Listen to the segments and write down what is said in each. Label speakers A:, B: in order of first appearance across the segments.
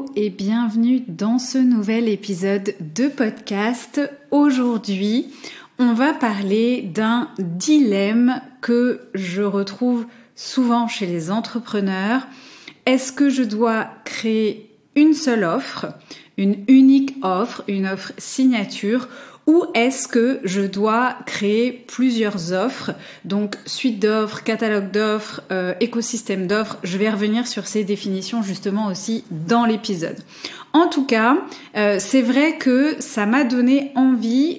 A: Hello et bienvenue dans ce nouvel épisode de podcast. Aujourd'hui, on va parler d'un dilemme que je retrouve souvent chez les entrepreneurs. Est-ce que je dois créer une seule offre, une unique offre, une offre signature, ou est-ce que je dois créer plusieurs offres, donc suite d'offres, catalogue d'offres, écosystème d'offres. Je vais revenir sur ces définitions justement aussi dans l'épisode. En tout cas, c'est vrai que ça m'a donné envie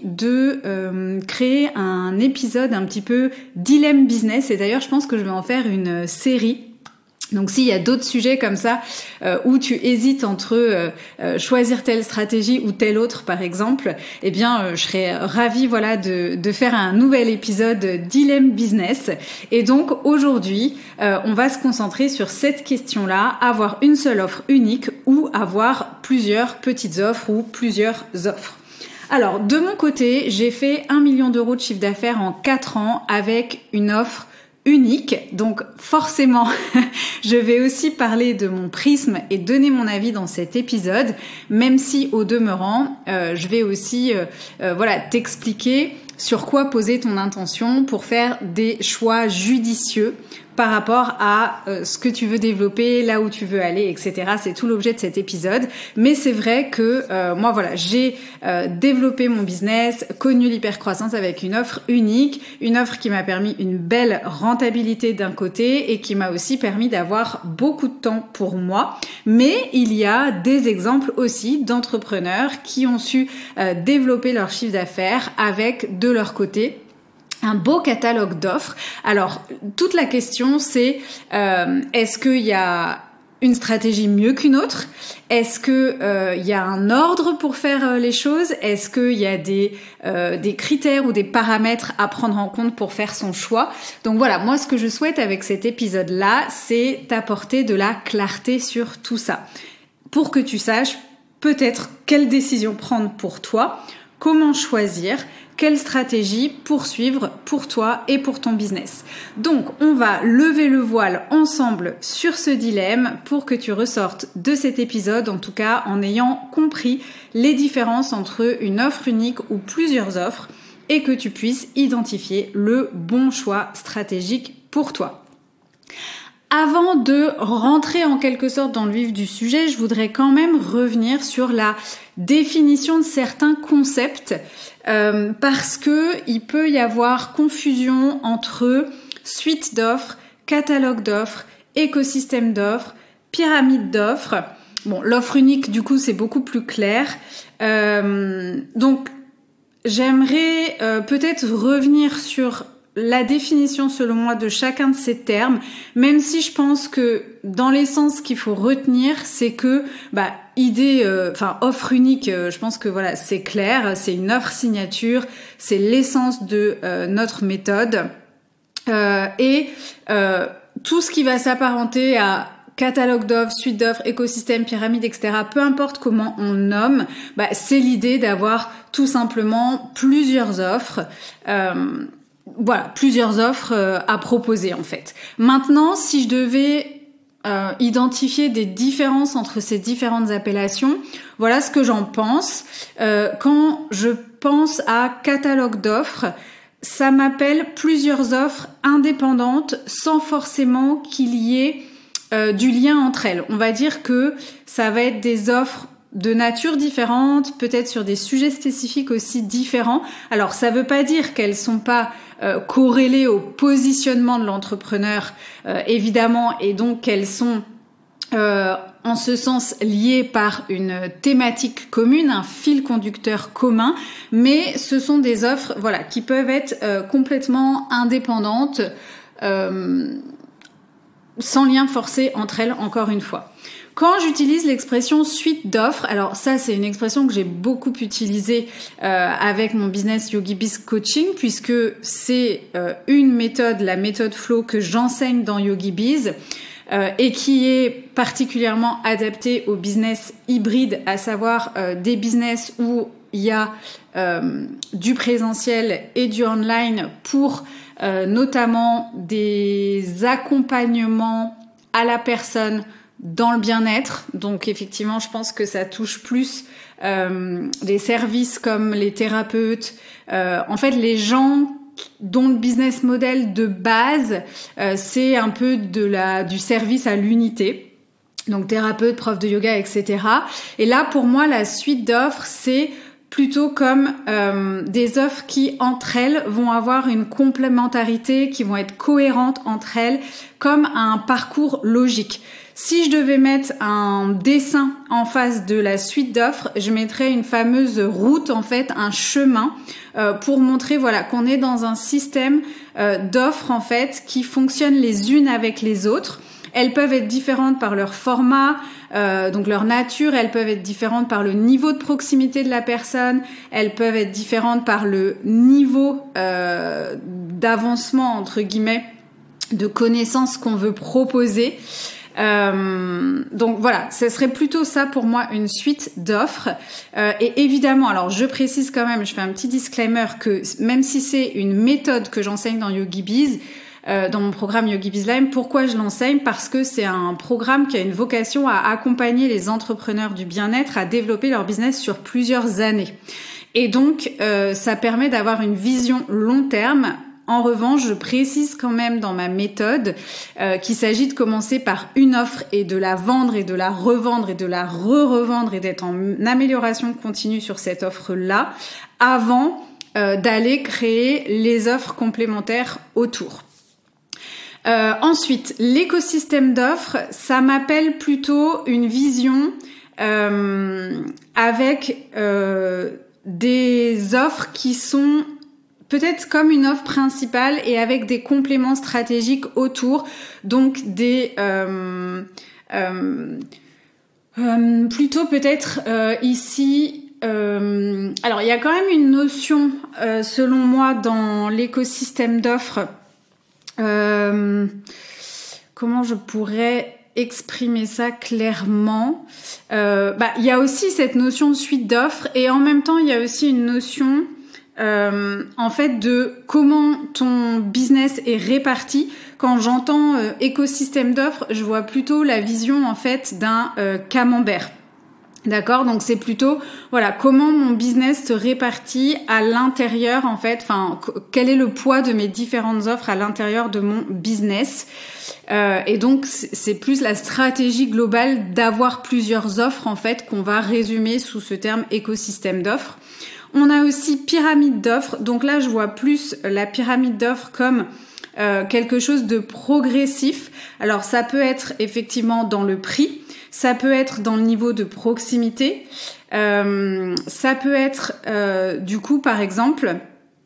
A: de créer un épisode un petit peu dilemme business, et d'ailleurs je pense que je vais en faire une série. Donc s'il y a d'autres sujets comme ça où tu hésites entre choisir telle stratégie ou telle autre par exemple, eh bien je serais ravie de faire un nouvel épisode dilemme business. Et donc aujourd'hui, on va se concentrer sur cette question-là, avoir une seule offre unique ou avoir plusieurs petites offres ou plusieurs offres. Alors de mon côté, j'ai fait 1 million d'euros de chiffre d'affaires en 4 ans avec une offre unique, donc forcément je vais aussi parler de mon prisme et donner mon avis dans cet épisode, même si au demeurant je vais aussi t'expliquer sur quoi poser ton intention pour faire des choix judicieux par rapport à ce que tu veux développer, là où tu veux aller, etc. C'est tout l'objet de cet épisode. Mais c'est vrai que j'ai développé mon business, connu l'hypercroissance avec une offre unique, une offre qui m'a permis une belle rentabilité d'un côté et qui m'a aussi permis d'avoir beaucoup de temps pour moi. Mais il y a des exemples aussi d'entrepreneurs qui ont su développer leur chiffre d'affaires avec de leur côté un beau catalogue d'offres. Alors, toute la question, c'est est-ce qu'il y a une stratégie mieux qu'une autre? Est-ce que il y a un ordre pour faire les choses? Est-ce qu'il y a des critères ou des paramètres à prendre en compte pour faire son choix? Donc voilà, moi ce que je souhaite avec cet épisode-là, c'est t'apporter de la clarté sur tout ça, pour que tu saches peut-être quelle décision prendre pour toi, comment choisir, quelle stratégie poursuivre pour toi et pour ton business. Donc, on va lever le voile ensemble sur ce dilemme pour que tu ressortes de cet épisode, en tout cas en ayant compris les différences entre une offre unique ou plusieurs offres et que tu puisses identifier le bon choix stratégique pour toi. Avant de rentrer en quelque sorte dans le vif du sujet, je voudrais quand même revenir sur la définition de certains concepts parce que il peut y avoir confusion entre suite d'offres, catalogue d'offres, écosystème d'offres, pyramide d'offres. Bon, l'offre unique, du coup, c'est beaucoup plus clair. Donc, j'aimerais peut-être revenir sur la définition selon moi de chacun de ces termes, même si je pense que dans l'essence qu'il faut retenir, c'est que offre unique, je pense que voilà, c'est clair, c'est une offre signature, c'est l'essence de notre méthode et tout ce qui va s'apparenter à catalogue d'offres, suite d'offres, écosystème, pyramide, etc. Peu importe comment on nomme, c'est l'idée d'avoir tout simplement plusieurs offres. Plusieurs offres à proposer en fait. Maintenant, si je devais identifier des différences entre ces différentes appellations, voilà ce que j'en pense. Quand je pense à catalogue d'offres, ça m'appelle plusieurs offres indépendantes sans forcément qu'il y ait du lien entre elles. On va dire que ça va être des offres de nature différente, peut-être sur des sujets spécifiques aussi différents. Alors, ça veut pas dire qu'elles sont pas corrélées au positionnement de l'entrepreneur, évidemment, et donc qu'elles sont en ce sens liées par une thématique commune, un fil conducteur commun, mais ce sont des offres, qui peuvent être complètement indépendantes, sans lien forcé entre elles, encore une fois. Quand j'utilise l'expression suite d'offres, alors ça c'est une expression que j'ai beaucoup utilisée avec mon business YogiBiz Coaching, puisque c'est une méthode, la méthode Flow que j'enseigne dans YogiBiz et qui est particulièrement adaptée au business hybride, à savoir des business où il y a du présentiel et du online pour notamment des accompagnements à la personne dans le bien-être. Donc effectivement, je pense que ça touche plus des services comme les thérapeutes. En fait, les gens dont le business model de base, c'est un peu du service à l'unité. Donc thérapeute, prof de yoga, etc. Et là, pour moi, la suite d'offres, c'est plutôt comme des offres qui, entre elles, vont avoir une complémentarité, qui vont être cohérentes entre elles, comme un parcours logique. Si je devais mettre un dessin en face de la suite d'offres, je mettrais une fameuse route, en fait, un chemin, pour montrer, voilà, qu'on est dans un système d'offres, en fait, qui fonctionnent les unes avec les autres. Elles peuvent être différentes par leur format, donc leur nature, elles peuvent être différentes par le niveau de proximité de la personne, elles peuvent être différentes par le niveau d'avancement, entre guillemets, de connaissances qu'on veut proposer. Donc voilà, ce serait plutôt ça pour moi, une suite d'offres. Et évidemment, alors je précise quand même, je fais un petit disclaimer que même si c'est une méthode que j'enseigne dans YogiBiz, dans mon programme YogiBiz Live. Pourquoi je l'enseigne? Parce que c'est un programme qui a une vocation à accompagner les entrepreneurs du bien-être à développer leur business sur plusieurs années. Et donc, ça permet d'avoir une vision long terme. En revanche, je précise quand même dans ma méthode qu'il s'agit de commencer par une offre et de la vendre et de la revendre et de la revendre et d'être en amélioration continue sur cette offre-là avant d'aller créer les offres complémentaires autour. Ensuite, l'écosystème d'offres, ça m'appelle plutôt une vision avec des offres qui sont peut-être comme une offre principale et avec des compléments stratégiques autour, donc des plutôt peut-être ici. Alors, il y a quand même une notion, selon moi, dans l'écosystème d'offres. Comment je pourrais exprimer ça clairement? Il y a aussi cette notion de suite d'offres et en même temps il y a aussi une notion en fait de comment ton business est réparti. Quand j'entends écosystème d'offres, je vois plutôt la vision en fait d'un camembert. D'accord, donc c'est plutôt voilà comment mon business se répartit à l'intérieur en fait, enfin quel est le poids de mes différentes offres à l'intérieur de mon business et donc c'est plus la stratégie globale d'avoir plusieurs offres en fait qu'on va résumer sous ce terme écosystème d'offres. On a aussi pyramide d'offres, donc là je vois plus la pyramide d'offres comme quelque chose de progressif. Alors ça peut être effectivement dans le prix. Ça peut être dans le niveau de proximité. Ça peut être, du coup, par exemple,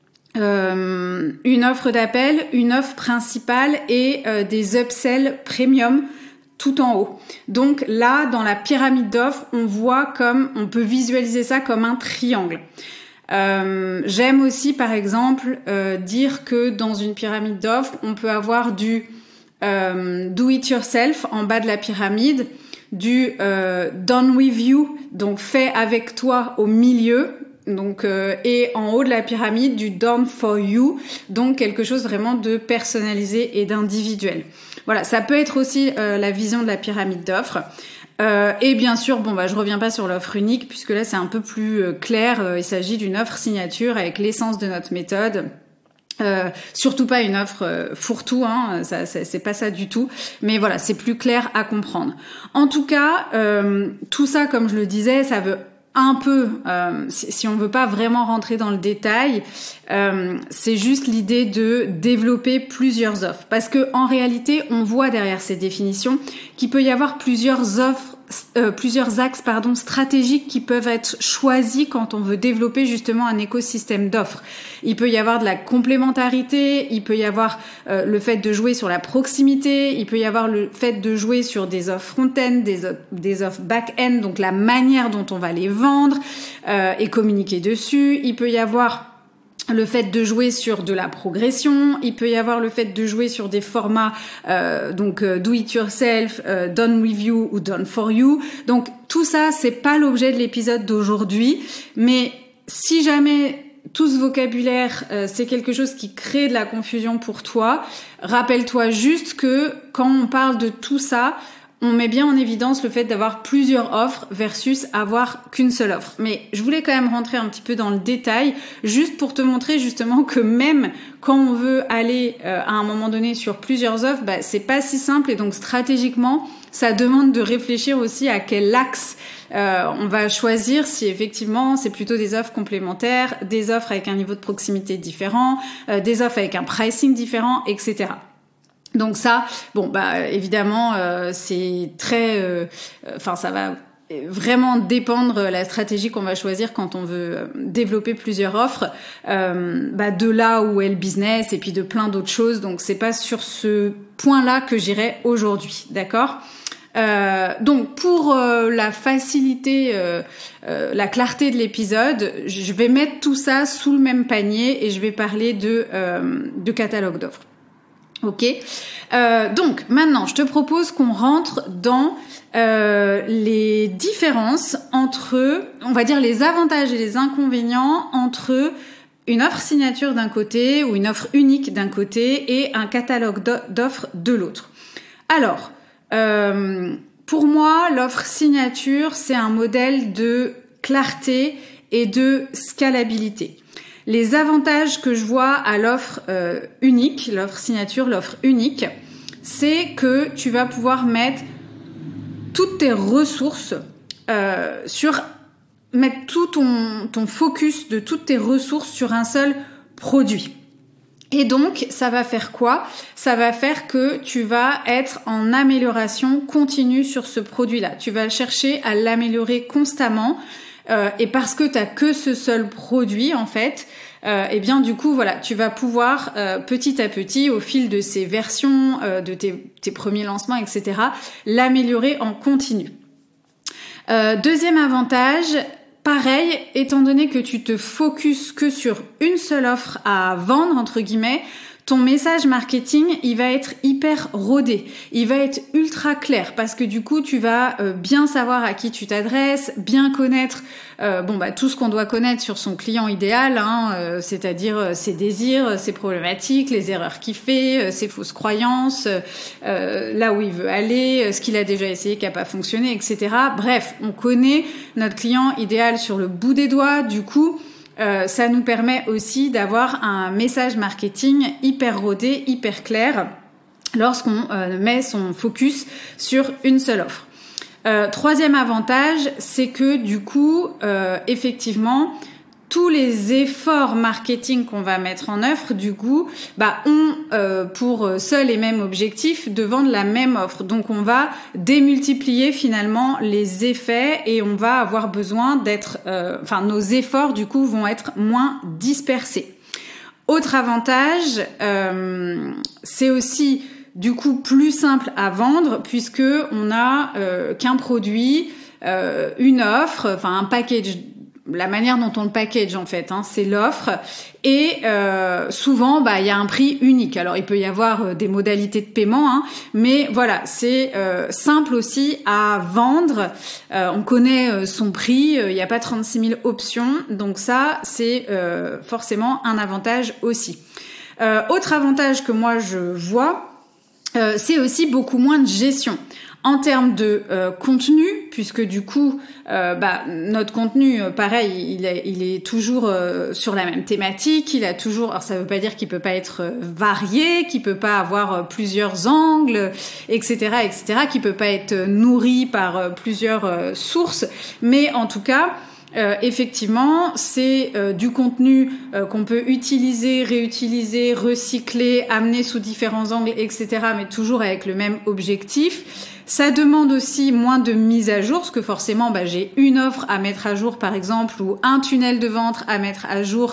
A: une offre d'appel, une offre principale et des upsells premium tout en haut. Donc là, dans la pyramide d'offres, on peut visualiser ça comme un triangle. J'aime aussi, par exemple, dire que dans une pyramide d'offres, on peut avoir du do it yourself en bas de la pyramide, du done with you, donc fait avec toi au milieu, donc et en haut de la pyramide du done for you, donc quelque chose vraiment de personnalisé et d'individuel. Voilà, ça peut être aussi la vision de la pyramide d'offres. Et bien sûr, je reviens pas sur l'offre unique puisque là c'est un peu plus clair. Il s'agit d'une offre signature avec l'essence de notre méthode. Surtout pas une offre fourre-tout, hein, ça c'est pas ça du tout. Mais voilà, c'est plus clair à comprendre. En tout cas, tout ça, comme je le disais, ça veut un peu, si on veut pas vraiment rentrer dans le détail, c'est juste l'idée de développer plusieurs offres. Parce que en réalité, on voit derrière ces définitions qu'il peut y avoir plusieurs axes stratégiques qui peuvent être choisis quand on veut développer justement un écosystème d'offres. Il peut y avoir de la complémentarité, il peut y avoir le fait de jouer sur la proximité, il peut y avoir le fait de jouer sur des offres front-end, des offres back-end, donc la manière dont on va les vendre et communiquer dessus. Il peut y avoir le fait de jouer sur de la progression, il peut y avoir le fait de jouer sur des formats do it yourself, done with you ou done for you. Donc tout ça, c'est pas l'objet de l'épisode d'aujourd'hui, mais si jamais tout ce vocabulaire, c'est quelque chose qui crée de la confusion pour toi, rappelle-toi juste que quand on parle de tout ça, on met bien en évidence le fait d'avoir plusieurs offres versus avoir qu'une seule offre. Mais je voulais quand même rentrer un petit peu dans le détail, juste pour te montrer justement que même quand on veut aller à un moment donné sur plusieurs offres, c'est pas si simple, et donc stratégiquement, ça demande de réfléchir aussi à quel axe on va choisir, si effectivement c'est plutôt des offres complémentaires, des offres avec un niveau de proximité différent, des offres avec un pricing différent, etc. Donc ça, évidemment, c'est très, ça va vraiment dépendre la stratégie qu'on va choisir quand on veut développer plusieurs offres, de là où est le business et puis de plein d'autres choses. Donc c'est pas sur ce point-là que j'irai aujourd'hui, d'accord ? Donc pour la facilité, la clarté de l'épisode, je vais mettre tout ça sous le même panier et je vais parler de catalogue d'offres. Ok. Donc maintenant, je te propose qu'on rentre dans les différences entre, on va dire, les avantages et les inconvénients entre une offre signature d'un côté ou une offre unique d'un côté et un catalogue d'offres de l'autre. Alors, pour moi, l'offre signature, c'est un modèle de clarté et de scalabilité. Les avantages que je vois à l'offre unique, l'offre signature, l'offre unique, c'est que tu vas pouvoir mettre toutes tes ressources mettre tout ton focus de toutes tes ressources sur un seul produit. Et donc, ça va faire quoi ? Ça va faire que tu vas être en amélioration continue sur ce produit-là. Tu vas chercher à l'améliorer constamment. Et parce que t'as que ce seul produit, en fait, du coup, voilà, tu vas pouvoir petit à petit, au fil de ces versions, de tes premiers lancements, etc., l'améliorer en continu. Deuxième avantage, pareil, étant donné que tu te focuses que sur une seule offre à vendre, entre guillemets, ton message marketing, il va être hyper rodé, il va être ultra clair parce que du coup, tu vas bien savoir à qui tu t'adresses, bien connaître tout ce qu'on doit connaître sur son client idéal, c'est-à-dire ses désirs, ses problématiques, les erreurs qu'il fait, ses fausses croyances, là où il veut aller, ce qu'il a déjà essayé qui n'a pas fonctionné, etc. Bref, on connaît notre client idéal sur le bout des doigts, du coup, ça nous permet aussi d'avoir un message marketing hyper rodé, hyper clair lorsqu'on met son focus sur une seule offre. Troisième avantage, c'est que du coup, effectivement, tous les efforts marketing qu'on va mettre en œuvre, du coup, ont pour seul et même objectif de vendre la même offre. Donc, on va démultiplier finalement les effets et on va avoir besoin d'être... nos efforts, du coup, vont être moins dispersés. Autre avantage, c'est aussi, du coup, plus simple à vendre puisque on a qu'un produit, une offre, un package. La manière dont on le package en fait, c'est l'offre et souvent il y a un prix unique. Alors il peut y avoir des modalités de paiement, mais voilà, c'est simple aussi à vendre. On connaît son prix, il n'y a pas 36 000 options, donc ça c'est forcément un avantage aussi. Autre avantage que moi je vois, c'est aussi beaucoup moins de gestion. En termes de contenu, puisque du coup, notre contenu, pareil, il est toujours sur la même thématique. Il a toujours, alors ça veut pas dire qu'il peut pas être varié, qu'il peut pas avoir plusieurs angles, etc., qu'il peut pas être nourri par plusieurs sources, mais en tout cas. Effectivement, c'est du contenu qu'on peut utiliser, réutiliser, recycler, amener sous différents angles, etc., mais toujours avec le même objectif. Ça demande aussi moins de mise à jour, parce que forcément, j'ai une offre à mettre à jour, par exemple, ou un tunnel de vente à mettre à jour,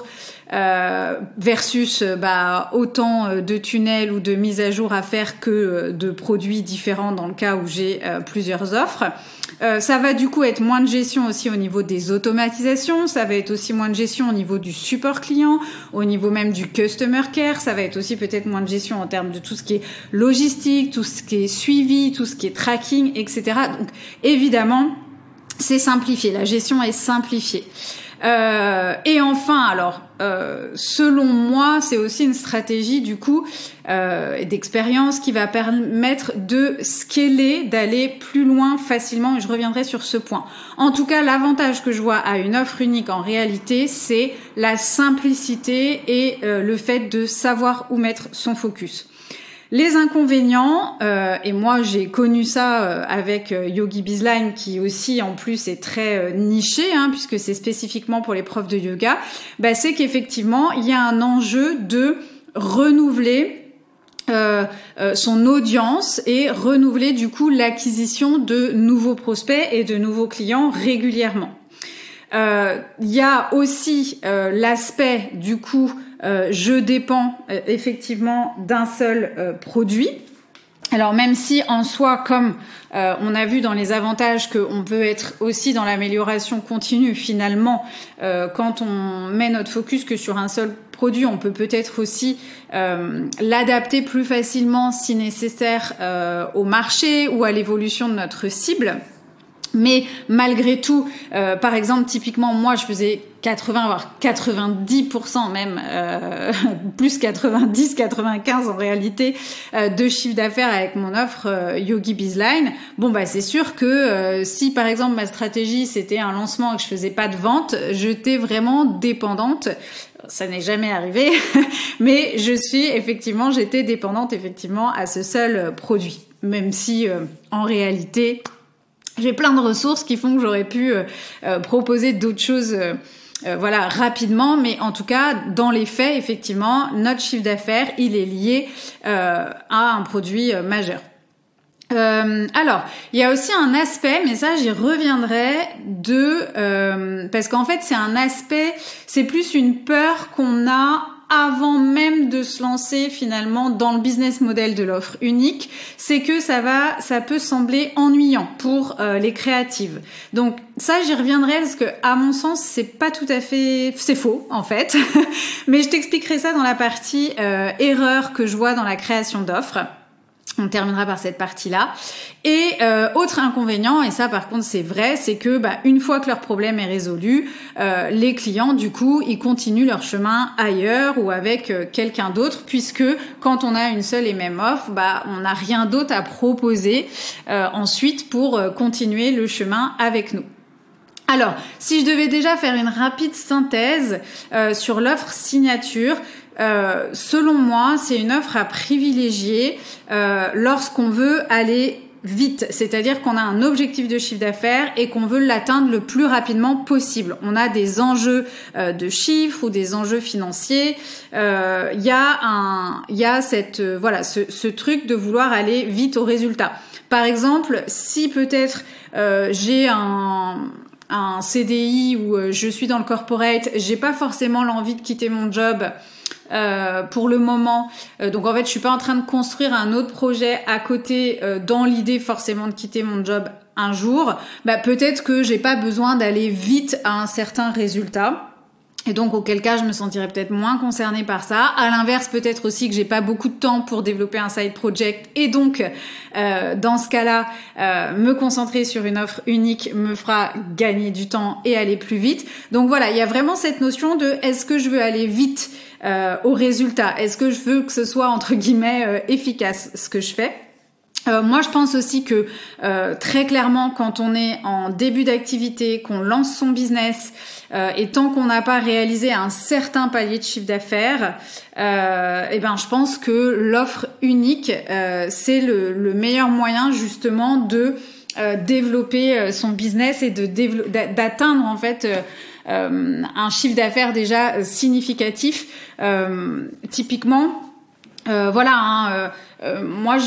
A: versus autant de tunnels ou de mises à jour à faire que de produits différents dans le cas où j'ai plusieurs offres. Ça va du coup être moins de gestion aussi au niveau des automatisations, ça va être aussi moins de gestion au niveau du support client, au niveau même du customer care, ça va être aussi peut-être moins de gestion en termes de tout ce qui est logistique, tout ce qui est suivi, tout ce qui est tracking, etc. Donc évidemment, c'est simplifié, la gestion est simplifiée. Et enfin, alors, selon moi, c'est aussi une stratégie du coup d'expérience qui va permettre de scaler, d'aller plus loin facilement, et je reviendrai sur ce point. En tout cas, l'avantage que je vois à une offre unique en réalité, c'est la simplicité et le fait de savoir où mettre son focus. Les inconvénients, et moi j'ai connu ça avec Yogi Bizline qui aussi en plus est très niché, puisque c'est spécifiquement pour les profs de yoga, c'est qu'effectivement il y a un enjeu de renouveler son audience et renouveler du coup l'acquisition de nouveaux prospects et de nouveaux clients régulièrement. Il y a aussi l'aspect du coup je dépends effectivement d'un seul produit. Alors même si en soi, comme on a vu dans les avantages qu'on peut être aussi dans l'amélioration continue finalement, quand on met notre focus que sur un seul produit, on peut peut-être aussi l'adapter plus facilement si nécessaire au marché ou à l'évolution de notre cible. Mais malgré tout, par exemple, typiquement, moi, je faisais 80, voire 90% même, plus 90, 95 en réalité, de chiffre d'affaires avec mon offre Yogi Bizline. Bon, c'est sûr que si, par exemple, ma stratégie, c'était un lancement et que je faisais pas de vente, j'étais vraiment dépendante. Ça n'est jamais arrivé, mais j'étais dépendante effectivement à ce seul produit. Même si, en réalité, j'ai plein de ressources qui font que j'aurais pu proposer d'autres choses rapidement, mais en tout cas, dans les faits, effectivement, notre chiffre d'affaires, il est lié à un produit majeur. Alors, il y a aussi un aspect, mais ça j'y reviendrai, parce qu'en fait c'est plus une peur qu'on a avant même de se lancer finalement dans le business model de l'offre unique, c'est que ça peut sembler ennuyant pour les créatives. Donc ça j'y reviendrai parce que à mon sens c'est faux en fait, mais je t'expliquerai ça dans la partie erreur que je vois dans la création d'offres. On terminera par cette partie-là. Et autre inconvénient, et ça par contre c'est vrai, c'est que une fois que leur problème est résolu, les clients du coup ils continuent leur chemin ailleurs ou avec quelqu'un d'autre, puisque quand on a une seule et même offre, on n'a rien d'autre à proposer ensuite pour continuer le chemin avec nous. Alors, si je devais déjà faire une rapide synthèse sur l'offre signature, selon moi, c'est une offre à privilégier lorsqu'on veut aller vite, c'est-à-dire qu'on a un objectif de chiffre d'affaires et qu'on veut l'atteindre le plus rapidement possible. On a des enjeux de chiffres ou des enjeux financiers. Il y a ce truc de vouloir aller vite au résultat. Par exemple, si peut-être j'ai un CDI où je suis dans le corporate, j'ai pas forcément l'envie de quitter mon job pour le moment, donc en fait je suis pas en train de construire un autre projet à côté dans l'idée forcément de quitter mon job un jour, peut-être que j'ai pas besoin d'aller vite à un certain résultat. Et donc, auquel cas, je me sentirais peut-être moins concernée par ça. À l'inverse, peut-être aussi que j'ai pas beaucoup de temps pour développer un side project. Et donc, dans ce cas-là, me concentrer sur une offre unique me fera gagner du temps et aller plus vite. Donc voilà, il y a vraiment cette notion de est-ce que je veux aller vite au résultat? Est-ce que je veux que ce soit, entre guillemets, efficace, ce que je fais? Moi, je pense aussi que très clairement, quand on est en début d'activité, qu'on lance son business, et tant qu'on n'a pas réalisé un certain palier de chiffre d'affaires, je pense que l'offre unique, c'est le meilleur moyen justement de développer son business et d'atteindre en fait un chiffre d'affaires déjà significatif. Typiquement, moi,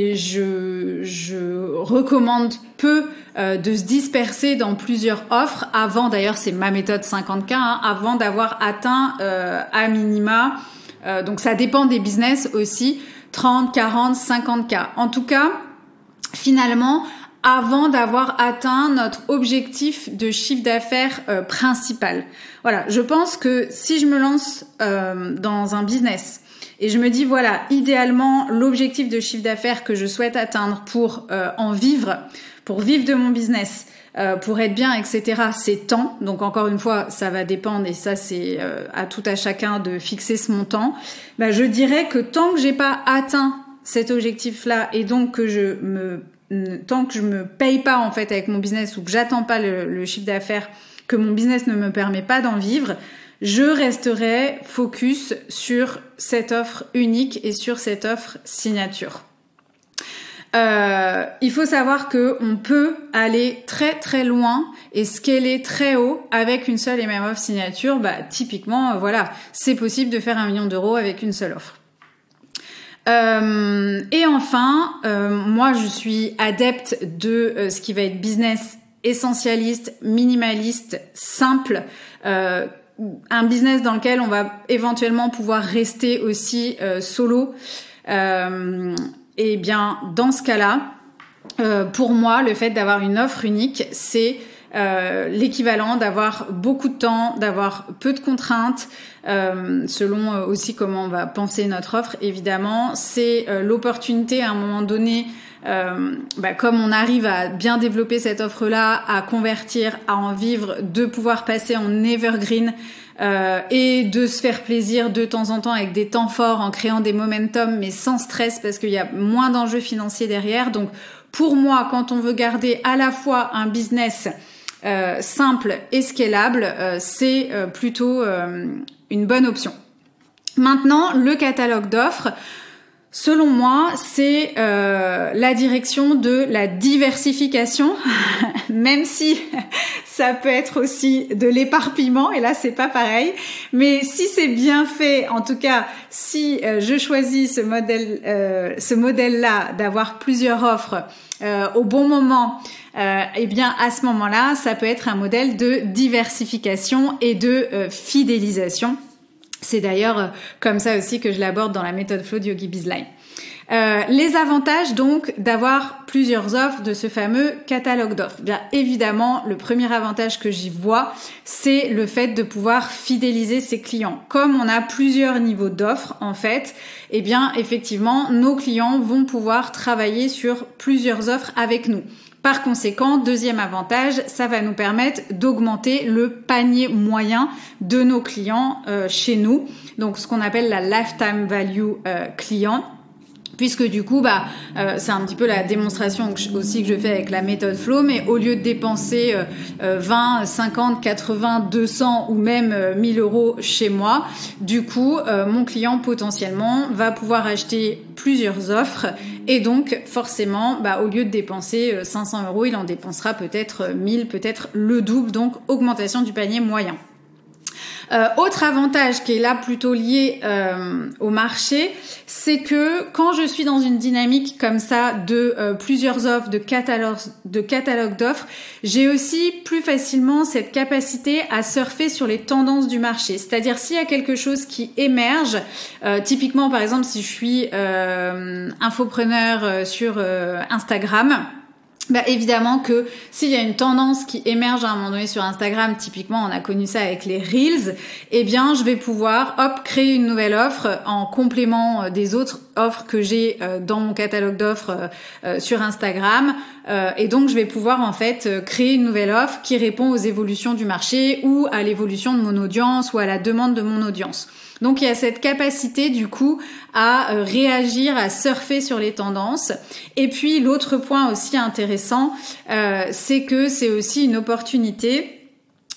A: je recommande peu de se disperser dans plusieurs offres avant, d'ailleurs c'est ma méthode 50K, avant d'avoir atteint à minima, donc ça dépend des business aussi, 30, 40, 50K. En tout cas, finalement, avant d'avoir atteint notre objectif de chiffre d'affaires principal. Voilà, je pense que si je me lance dans un business et je me dis, voilà, idéalement, l'objectif de chiffre d'affaires que je souhaite atteindre pour en vivre, pour vivre de mon business, pour être bien, etc., c'est temps. Donc encore une fois, ça va dépendre et ça c'est à tout à chacun de fixer ce montant. Je dirais que tant que j'ai pas atteint cet objectif-là et donc tant que je me paye pas en fait avec mon business ou que j'attends pas le chiffre d'affaires, que mon business ne me permet pas d'en vivre, je resterai focus sur cette offre unique et sur cette offre signature. Il faut savoir que on peut aller très très loin et scaler très haut avec une seule et même offre signature. Typiquement, voilà, c'est possible de faire 1 million d'euros avec une seule offre. Et enfin, moi je suis adepte de ce qui va être business essentialiste, minimaliste, simple, un business dans lequel on va éventuellement pouvoir rester aussi solo. Et bien dans ce cas-là, pour moi, le fait d'avoir une offre unique, c'est l'équivalent d'avoir beaucoup de temps, d'avoir peu de contraintes, selon aussi comment on va penser notre offre, évidemment. C'est l'opportunité à un moment donné, comme on arrive à bien développer cette offre-là, à convertir, à en vivre, de pouvoir passer en evergreen, et de se faire plaisir de temps en temps avec des temps forts en créant des momentum mais sans stress parce qu'il y a moins d'enjeux financiers derrière. Donc pour moi, quand on veut garder à la fois un business simple et scalable, c'est plutôt une bonne option. Maintenant, le catalogue d'offres, selon moi, c'est la direction de la diversification, même si ça peut être aussi de l'éparpillement, et là c'est pas pareil. Mais si c'est bien fait, en tout cas, si je choisis ce modèle-là, d'avoir plusieurs offres au bon moment, eh bien à ce moment-là, ça peut être un modèle de diversification et de fidélisation. C'est d'ailleurs comme ça aussi que je l'aborde dans la méthode Flow de Yogi Bizline. Les avantages donc d'avoir plusieurs offres, de ce fameux catalogue d'offres. Bien évidemment, le premier avantage que j'y vois, c'est le fait de pouvoir fidéliser ses clients. Comme on a plusieurs niveaux d'offres en fait, eh bien effectivement, nos clients vont pouvoir travailler sur plusieurs offres avec nous. Par conséquent, deuxième avantage, ça va nous permettre d'augmenter le panier moyen de nos clients chez nous. Donc ce qu'on appelle la lifetime value client. Puisque du coup, c'est un petit peu la démonstration aussi que je fais avec la méthode Flow, mais au lieu de dépenser 20, 50, 80, 200 ou même 1000 euros chez moi, du coup, mon client potentiellement va pouvoir acheter plusieurs offres et donc forcément, au lieu de dépenser 500 euros, il en dépensera peut-être 1000, peut-être le double, donc augmentation du panier moyen. Autre avantage qui est là plutôt lié au marché, c'est que quand je suis dans une dynamique comme ça de plusieurs offres, de catalogue d'offres, j'ai aussi plus facilement cette capacité à surfer sur les tendances du marché. C'est-à-dire s'il y a quelque chose qui émerge, typiquement par exemple si je suis infopreneur sur Instagram, évidemment que s'il y a une tendance qui émerge à un moment donné sur Instagram, typiquement on a connu ça avec les Reels, eh bien je vais pouvoir créer une nouvelle offre en complément des autres offres que j'ai dans mon catalogue d'offres sur Instagram, et donc je vais pouvoir en fait créer une nouvelle offre qui répond aux évolutions du marché ou à l'évolution de mon audience ou à la demande de mon audience. Donc il y a cette capacité du coup à réagir, à surfer sur les tendances. Et puis l'autre point aussi intéressant, c'est que c'est aussi une opportunité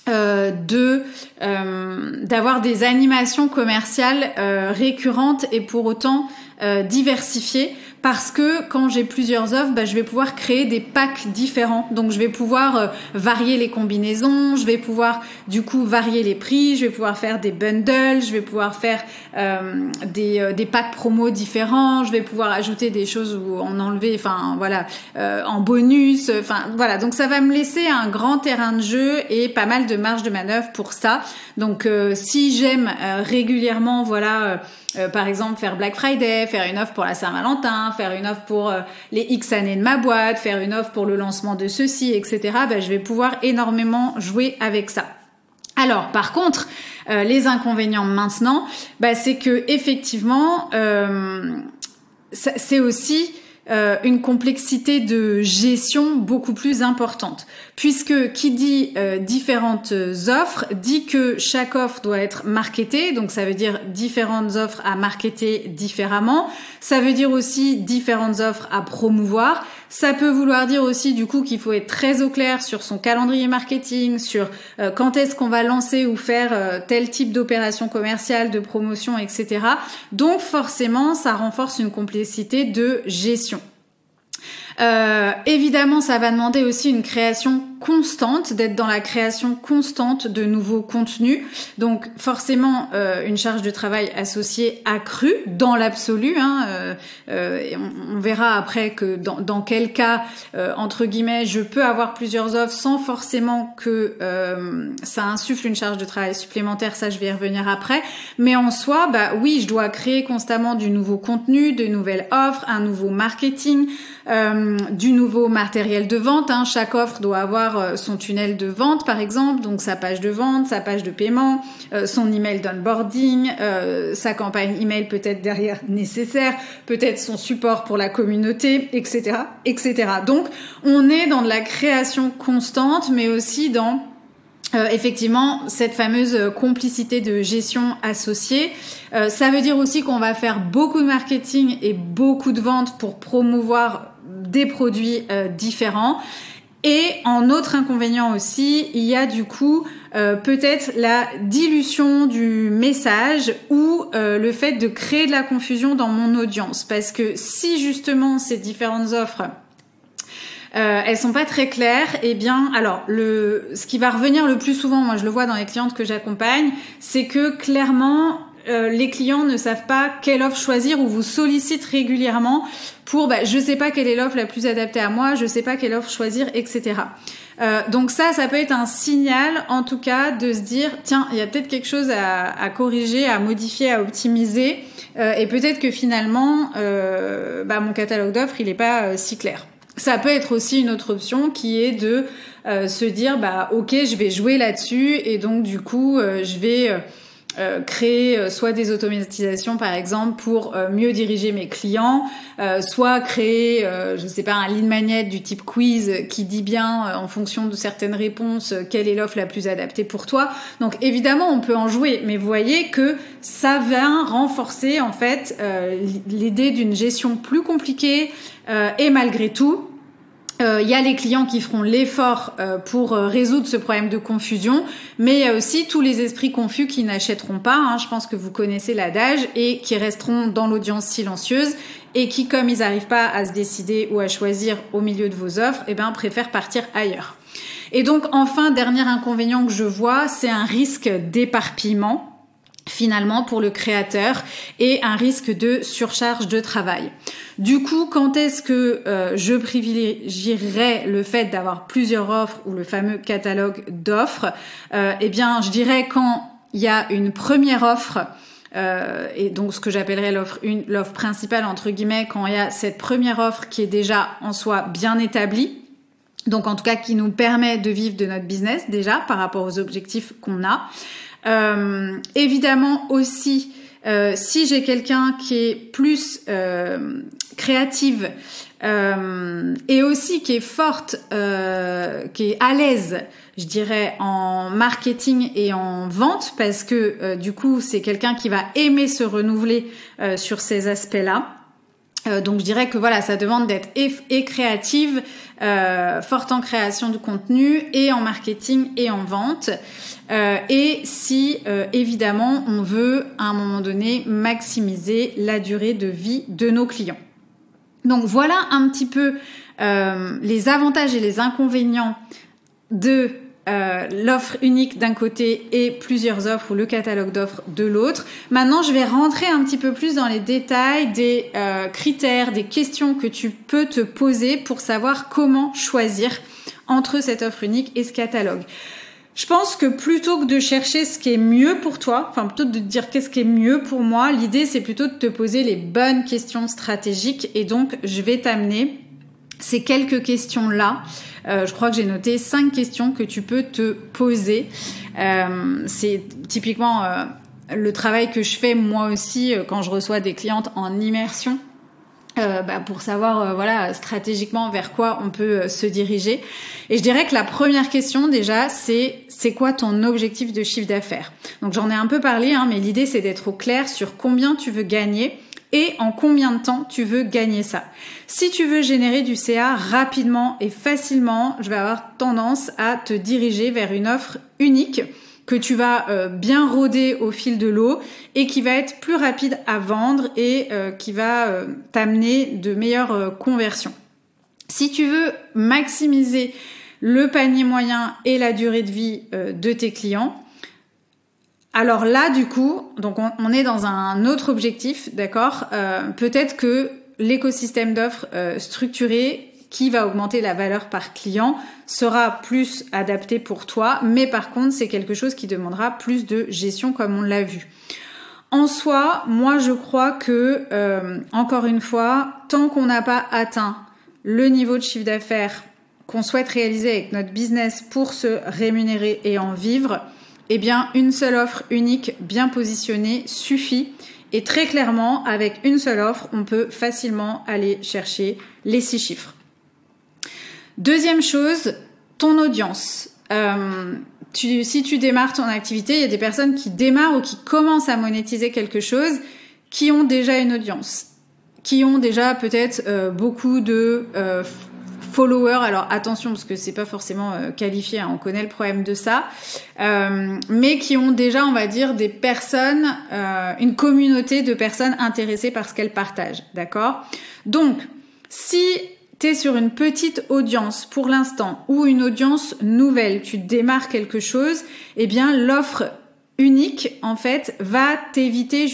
A: d'avoir des animations commerciales récurrentes et pour autant diversifiées. Parce que quand j'ai plusieurs offres, je vais pouvoir créer des packs différents. Donc je vais pouvoir varier les combinaisons, je vais pouvoir du coup varier les prix, je vais pouvoir faire des bundles, je vais pouvoir faire des packs promo différents, je vais pouvoir ajouter des choses ou en enlever, en bonus, Donc ça va me laisser un grand terrain de jeu et pas mal de marge de manœuvre pour ça. Donc si j'aime régulièrement, par exemple faire Black Friday, faire une offre pour la Saint-Valentin, faire une offre pour les X années de ma boîte, faire une offre pour le lancement de ceci, etc. Je vais pouvoir énormément jouer avec ça. Alors, par contre, les inconvénients maintenant, c'est que effectivement, c'est aussi une complexité de gestion beaucoup plus importante, puisque qui dit différentes offres dit que chaque offre doit être marketée, donc ça veut dire différentes offres à marketer différemment, ça veut dire aussi différentes offres à promouvoir, ça peut vouloir dire aussi du coup qu'il faut être très au clair sur son calendrier marketing, sur quand est-ce qu'on va lancer ou faire tel type d'opération commerciale, de promotion, etc. Donc forcément, ça renforce une complexité de gestion. Évidemment, ça va demander aussi une création constante, d'être dans la création constante de nouveaux contenus. Donc forcément, une charge de travail associée accrue dans l'absolu. Et on verra après que dans quel cas, entre guillemets, je peux avoir plusieurs offres sans forcément que ça insuffle une charge de travail supplémentaire. Ça, je vais y revenir après. Mais en soi, oui, je dois créer constamment du nouveau contenu, de nouvelles offres, un nouveau marketing, du nouveau matériel de vente. Chaque offre doit avoir son tunnel de vente, par exemple, donc sa page de vente, sa page de paiement, son email d'onboarding, sa campagne email peut-être derrière nécessaire, peut-être son support pour la communauté, etc., etc. Donc, on est dans de la création constante, mais aussi dans effectivement cette fameuse complicité de gestion associée. Ça veut dire aussi qu'on va faire beaucoup de marketing et beaucoup de ventes pour promouvoir des produits différents. Et en autre inconvénient aussi, il y a du coup peut-être la dilution du message ou le fait de créer de la confusion dans mon audience. Parce que si justement ces différentes offres elles sont pas très claires, eh bien, alors ce qui va revenir le plus souvent, moi je le vois dans les clientes que j'accompagne, c'est que clairement les clients ne savent pas quelle offre choisir ou vous sollicitent régulièrement pour je sais pas quelle est l'offre la plus adaptée à moi, je sais pas quelle offre choisir, etc. Donc ça peut être un signal en tout cas de se dire tiens, il y a peut-être quelque chose à corriger, à modifier, à optimiser et peut-être que finalement mon catalogue d'offres il est pas si clair. Ça peut être aussi une autre option qui est de se dire ok, je vais jouer là-dessus et donc du coup je vais créer soit des automatisations par exemple pour mieux diriger mes clients, soit créer je sais pas un lead magnet du type quiz qui dit bien en fonction de certaines réponses quelle est l'offre la plus adaptée pour toi. Donc évidemment on peut en jouer, mais vous voyez que ça va renforcer en fait l'idée d'une gestion plus compliquée et malgré tout il y a les clients qui feront l'effort pour résoudre ce problème de confusion, mais il y a aussi tous les esprits confus qui n'achèteront pas, je pense que vous connaissez l'adage, et qui resteront dans l'audience silencieuse et qui, comme ils n'arrivent pas à se décider ou à choisir au milieu de vos offres, préfèrent partir ailleurs. Et donc enfin, dernier inconvénient que je vois, c'est un risque d'éparpillement finalement pour le créateur et un risque de surcharge de travail. Du coup, quand est-ce que je privilégierais le fait d'avoir plusieurs offres ou le fameux catalogue d'offres? Je dirais quand il y a une première offre et donc ce que j'appellerais l'offre principale entre guillemets, quand il y a cette première offre qui est déjà en soi bien établie. Donc en tout cas qui nous permet de vivre de notre business déjà par rapport aux objectifs qu'on a. Évidemment aussi, si j'ai quelqu'un qui est plus créative et aussi qui est forte, qui est à l'aise, je dirais, en marketing et en vente, parce que du coup, c'est quelqu'un qui va aimer se renouveler sur ces aspects-là. Donc je dirais que voilà, ça demande d'être et créative, forte en création de contenu et en marketing et en vente. Et si évidemment on veut à un moment donné maximiser la durée de vie de nos clients. Donc voilà un petit peu les avantages et les inconvénients de l'offre unique d'un côté et plusieurs offres ou le catalogue d'offres de l'autre. Maintenant, je vais rentrer un petit peu plus dans les détails des critères, des questions que tu peux te poser pour savoir comment choisir entre cette offre unique et ce catalogue. Je pense que plutôt que de chercher ce qui est mieux pour toi, enfin plutôt que de te dire qu'est-ce qui est mieux pour moi, l'idée c'est plutôt de te poser les bonnes questions stratégiques et donc je vais t'amener ces quelques questions-là. Je crois que j'ai noté 5 questions que tu peux te poser. C'est typiquement le travail que je fais moi aussi quand je reçois des clientes en immersion pour savoir voilà stratégiquement vers quoi on peut se diriger. Et je dirais que la première question déjà, c'est quoi ton objectif de chiffre d'affaires. Donc j'en ai un peu parlé, mais l'idée c'est d'être au clair sur combien tu veux gagner et en combien de temps tu veux gagner ça. Si tu veux générer du CA rapidement et facilement, je vais avoir tendance à te diriger vers une offre unique que tu vas bien rôder au fil de l'eau et qui va être plus rapide à vendre et qui va t'amener de meilleures conversions. Si tu veux maximiser le panier moyen et la durée de vie de tes clients, alors là du coup, donc on est dans un autre objectif, d'accord, peut-être que l'écosystème d'offres structuré qui va augmenter la valeur par client sera plus adapté pour toi, mais par contre, c'est quelque chose qui demandera plus de gestion comme on l'a vu. En soi, moi je crois que, encore une fois, tant qu'on n'a pas atteint le niveau de chiffre d'affaires qu'on souhaite réaliser avec notre business pour se rémunérer et en vivre, eh bien une seule offre unique bien positionnée suffit. Et très clairement, avec une seule offre, on peut facilement aller chercher les 6 chiffres. Deuxième chose, ton audience. Si tu démarres ton activité, il y a des personnes qui démarrent ou qui commencent à monétiser quelque chose, qui ont déjà une audience, qui ont déjà peut-être beaucoup de followers. Alors attention, parce que c'est pas forcément qualifié, on connaît le problème de ça, mais qui ont déjà, on va dire, des personnes, une communauté de personnes intéressées par ce qu'elles partagent, d'accord ? Donc, si t'es sur une petite audience pour l'instant ou une audience nouvelle, tu démarres quelque chose, eh bien l'offre unique en fait va t'éviter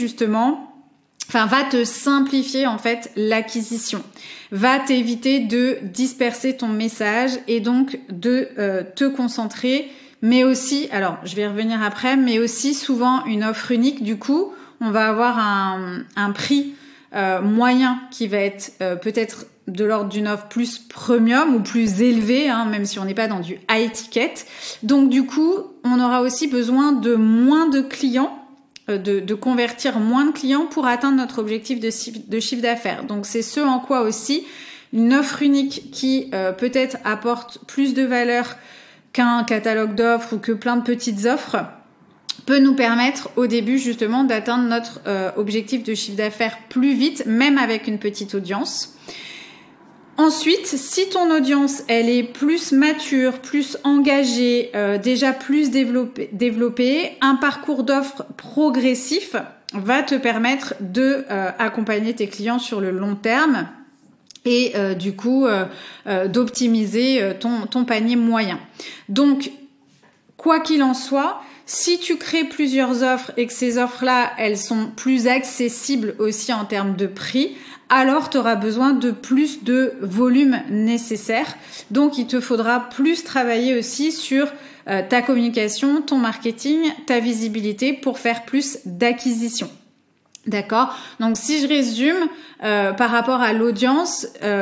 A: va te simplifier en fait l'acquisition, va t'éviter de disperser ton message et donc de te concentrer, mais aussi, alors je vais y revenir après, mais aussi souvent une offre unique, du coup on va avoir un prix moyen qui va être peut-être de l'ordre d'une offre plus premium ou plus élevée, même si on n'est pas dans du high ticket. Donc du coup, on aura aussi besoin de moins de clients, de convertir moins de clients pour atteindre notre objectif de chiffre d'affaires. Donc c'est ce en quoi aussi une offre unique qui peut-être apporte plus de valeur qu'un catalogue d'offres ou que plein de petites offres peut nous permettre au début justement d'atteindre notre objectif de chiffre d'affaires plus vite, même avec une petite audience. Ensuite, si ton audience, elle est plus mature, plus engagée, déjà plus développée, un parcours d'offres progressif va te permettre de accompagner tes clients sur le long terme et du coup d'optimiser ton panier moyen. Donc, quoi qu'il en soit, si tu crées plusieurs offres et que ces offres-là, elles sont plus accessibles aussi en termes de prix, alors tu auras besoin de plus de volume nécessaire. Donc, il te faudra plus travailler aussi sur ta communication, ton marketing, ta visibilité pour faire plus d'acquisition. D'accord ? Donc, si je résume, par rapport à l'audience,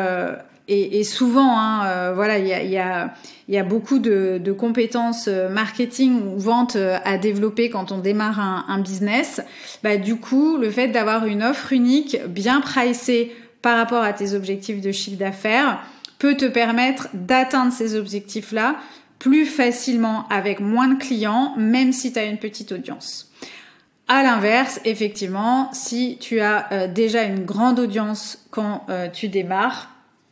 A: et souvent, voilà, il y a beaucoup de compétences marketing ou vente à développer quand on démarre un business. Du coup, le fait d'avoir une offre unique, bien pricée par rapport à tes objectifs de chiffre d'affaires, peut te permettre d'atteindre ces objectifs-là plus facilement avec moins de clients, même si tu as une petite audience. À l'inverse, effectivement, si tu as déjà une grande audience quand tu démarres,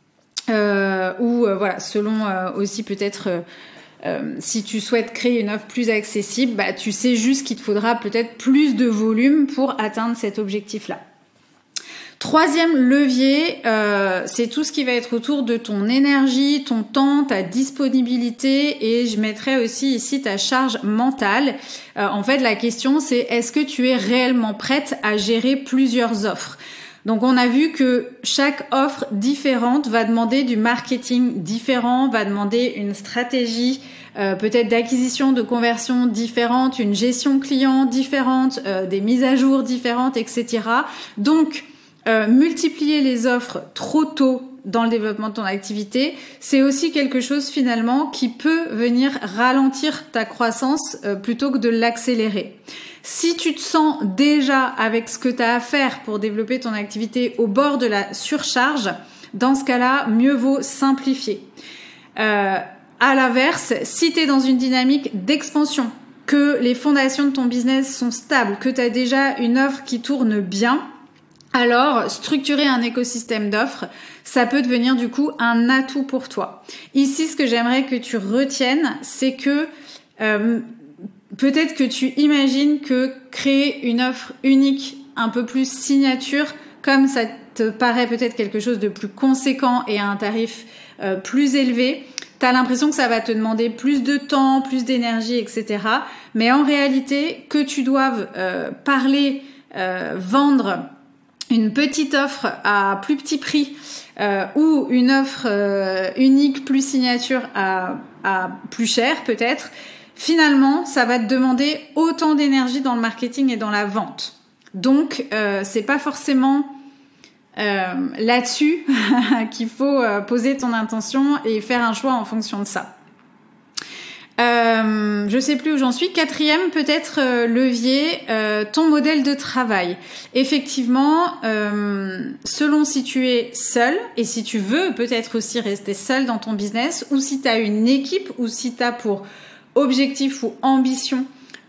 A: voilà, selon aussi peut-être si tu souhaites créer une offre plus accessible, tu sais juste qu'il te faudra peut-être plus de volume pour atteindre cet objectif-là. Troisième levier, c'est tout ce qui va être autour de ton énergie, ton temps, ta disponibilité et je mettrai aussi ici ta charge mentale. En fait, la question c'est est-ce que tu es réellement prête à gérer plusieurs offres ? Donc, on a vu que chaque offre différente va demander du marketing différent, va demander une stratégie peut-être d'acquisition, de conversion différente, une gestion client différente, des mises à jour différentes, etc. Donc, multiplier les offres trop tôt dans le développement de ton activité, c'est aussi quelque chose finalement qui peut venir ralentir ta croissance plutôt que de l'accélérer. Si tu te sens déjà avec ce que tu as à faire pour développer ton activité au bord de la surcharge, dans ce cas-là, mieux vaut simplifier. À l'inverse, si tu es dans une dynamique d'expansion, que les fondations de ton business sont stables, que tu as déjà une offre qui tourne bien, alors structurer un écosystème d'offres, ça peut devenir du coup un atout pour toi. Ici, ce que j'aimerais que tu retiennes, c'est que peut-être que tu imagines que créer une offre unique, un peu plus signature, comme ça te paraît peut-être quelque chose de plus conséquent et à un tarif plus élevé, t'as l'impression que ça va te demander plus de temps, plus d'énergie, etc. Mais en réalité, que tu doives vendre une petite offre à plus petit prix ou une offre unique plus signature à plus cher peut-être, finalement, ça va te demander autant d'énergie dans le marketing et dans la vente. Donc, c'est pas forcément là-dessus qu'il faut poser ton intention et faire un choix en fonction de ça. Je sais plus où j'en suis. 4e peut-être levier, ton modèle de travail. Effectivement, selon si tu es seul et si tu veux peut-être aussi rester seul dans ton business, ou si tu as une équipe, ou si tu as pour objectif ou ambition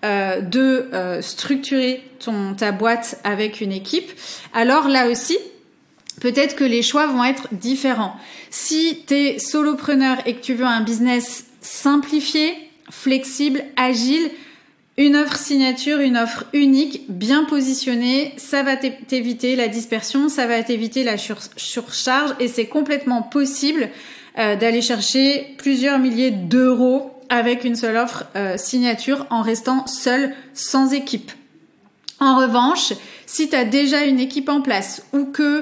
A: de structurer ta boîte avec une équipe, alors là aussi, peut-être que les choix vont être différents. Si tu es solopreneur et que tu veux un business simplifié, flexible, agile, une offre signature, une offre unique, bien positionnée, ça va t'éviter la dispersion, ça va t'éviter la surcharge et c'est complètement possible d'aller chercher plusieurs milliers d'euros avec une seule offre signature en restant seul, sans équipe. En revanche, si tu as déjà une équipe en place ou que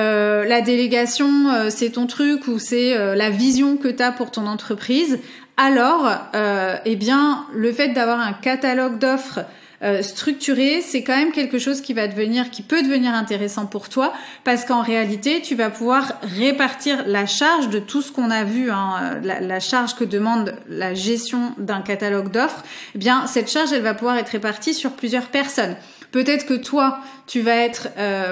A: la délégation c'est ton truc ou c'est la vision que tu as pour ton entreprise, alors eh bien le fait d'avoir un catalogue d'offres structuré, c'est quand même quelque chose qui peut devenir intéressant pour toi parce qu'en réalité, tu vas pouvoir répartir la charge de tout ce qu'on a vu, la charge que demande la gestion d'un catalogue d'offres. Eh bien, cette charge, elle va pouvoir être répartie sur plusieurs personnes. Peut-être que toi, tu vas être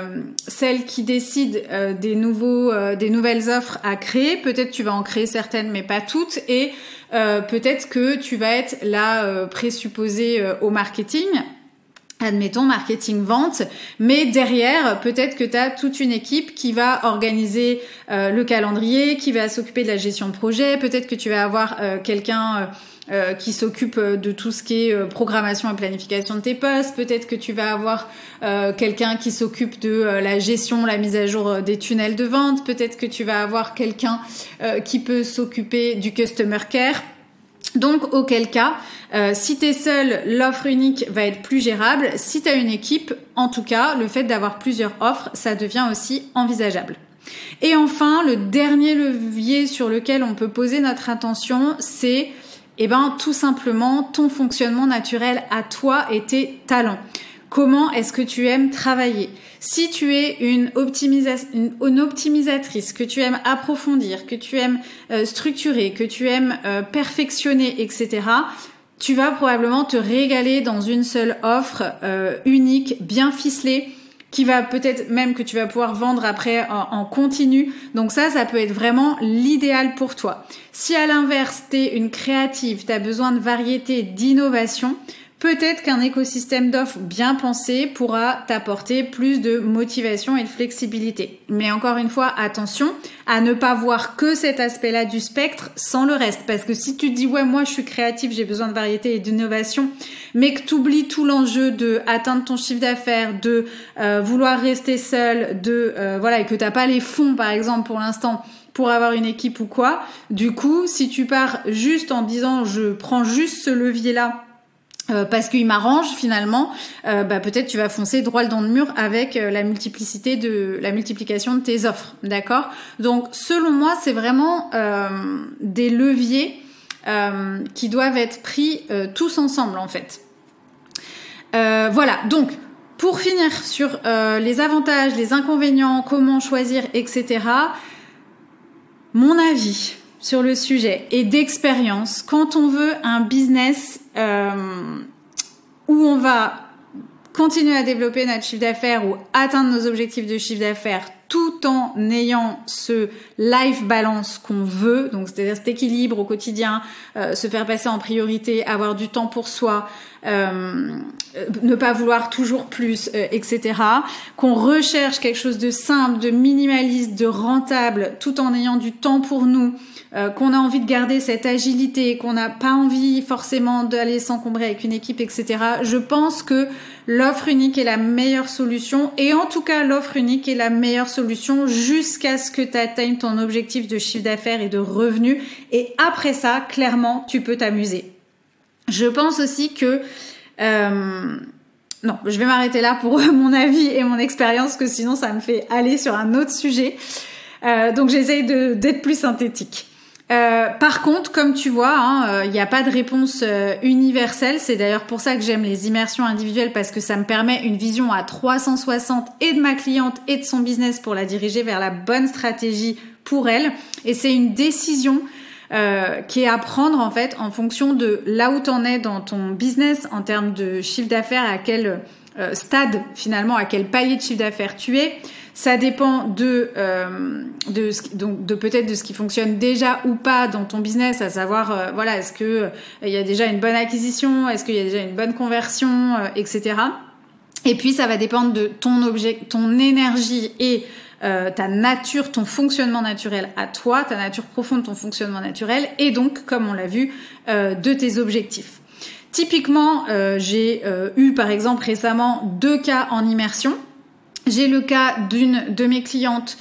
A: celle qui décide des nouvelles offres à créer. Peut-être que tu vas en créer certaines, mais pas toutes. Et peut-être que tu vas être la présupposée au marketing. Admettons, marketing-vente, mais derrière, peut-être que tu as toute une équipe qui va organiser le calendrier, qui va s'occuper de la gestion de projet. Peut-être que tu vas avoir quelqu'un qui s'occupe de tout ce qui est programmation et planification de tes posts. Peut-être que tu vas avoir quelqu'un qui s'occupe de la gestion, la mise à jour des tunnels de vente. Peut-être que tu vas avoir quelqu'un qui peut s'occuper du customer care. Donc, auquel cas, si tu es seul, l'offre unique va être plus gérable. Si tu as une équipe, en tout cas, le fait d'avoir plusieurs offres, ça devient aussi envisageable. Et enfin, le dernier levier sur lequel on peut poser notre attention, c'est tout simplement ton fonctionnement naturel à toi et tes talents. Comment est-ce que tu aimes travailler? Si tu es une optimisatrice, que tu aimes approfondir, que tu aimes structurer, que tu aimes perfectionner, etc., tu vas probablement te régaler dans une seule offre unique, bien ficelée, qui va peut-être même que tu vas pouvoir vendre après en continu. Donc ça peut être vraiment l'idéal pour toi. Si à l'inverse, tu es une créative, tu as besoin de variété, d'innovation, peut-être qu'un écosystème d'offres bien pensé pourra t'apporter plus de motivation et de flexibilité. Mais encore une fois, attention à ne pas voir que cet aspect-là du spectre sans le reste. Parce que si tu te dis, ouais, moi je suis créative, j'ai besoin de variété et d'innovation, mais que tu oublies tout l'enjeu de atteindre ton chiffre d'affaires, de vouloir rester seul, et que t'as pas les fonds par exemple pour l'instant, pour avoir une équipe ou quoi, du coup, si tu pars juste en disant, je prends juste ce levier-là, parce qu'il m'arrange finalement, peut-être tu vas foncer droit dans le mur avec la multiplication de tes offres, d'accord? Donc selon moi, c'est vraiment des leviers qui doivent être pris tous ensemble en fait. Voilà, donc pour finir sur les avantages, les inconvénients, comment choisir, etc. Mon avis sur le sujet et d'expérience, quand on veut un business où on va continuer à développer notre chiffre d'affaires ou atteindre nos objectifs de chiffre d'affaires tout en ayant ce life balance qu'on veut, donc c'est-à-dire cet équilibre au quotidien, se faire passer en priorité, avoir du temps pour soi, ne pas vouloir toujours plus, etc. Qu'on recherche quelque chose de simple, de minimaliste, de rentable, tout en ayant du temps pour nous, qu'on a envie de garder cette agilité, qu'on n'a pas envie forcément d'aller s'encombrer avec une équipe, etc. Je pense que l'offre unique est la meilleure solution, et en tout cas l'offre unique est la meilleure solution jusqu'à ce que tu atteignes ton objectif de chiffre d'affaires et de revenus, et après ça, clairement, tu peux t'amuser. Je pense aussi que... non, je vais m'arrêter là pour mon avis et mon expérience, que sinon ça me fait aller sur un autre sujet. Donc j'essaye d'être plus synthétique. Par contre, comme tu vois, il n'y a pas de réponse universelle. C'est d'ailleurs pour ça que j'aime les immersions individuelles, parce que ça me permet une vision à 360 et de ma cliente et de son business pour la diriger vers la bonne stratégie pour elle. Et c'est une décision qui est à prendre en fait en fonction de là où tu en es dans ton business en termes de chiffre d'affaires, à quel stade finalement, à quel palier de chiffre d'affaires tu es. Ça dépend de peut-être de ce qui fonctionne déjà ou pas dans ton business, à savoir voilà, est-ce que il y a déjà une bonne acquisition, est-ce qu'il y a déjà une bonne conversion, etc. Et puis ça va dépendre de ton énergie et ta nature, ton fonctionnement naturel à toi, ta nature profonde, ton fonctionnement naturel, et donc, comme on l'a vu, de tes objectifs. Typiquement, j'ai eu par exemple récemment 2 cas en immersion. J'ai le cas d'une de mes clientes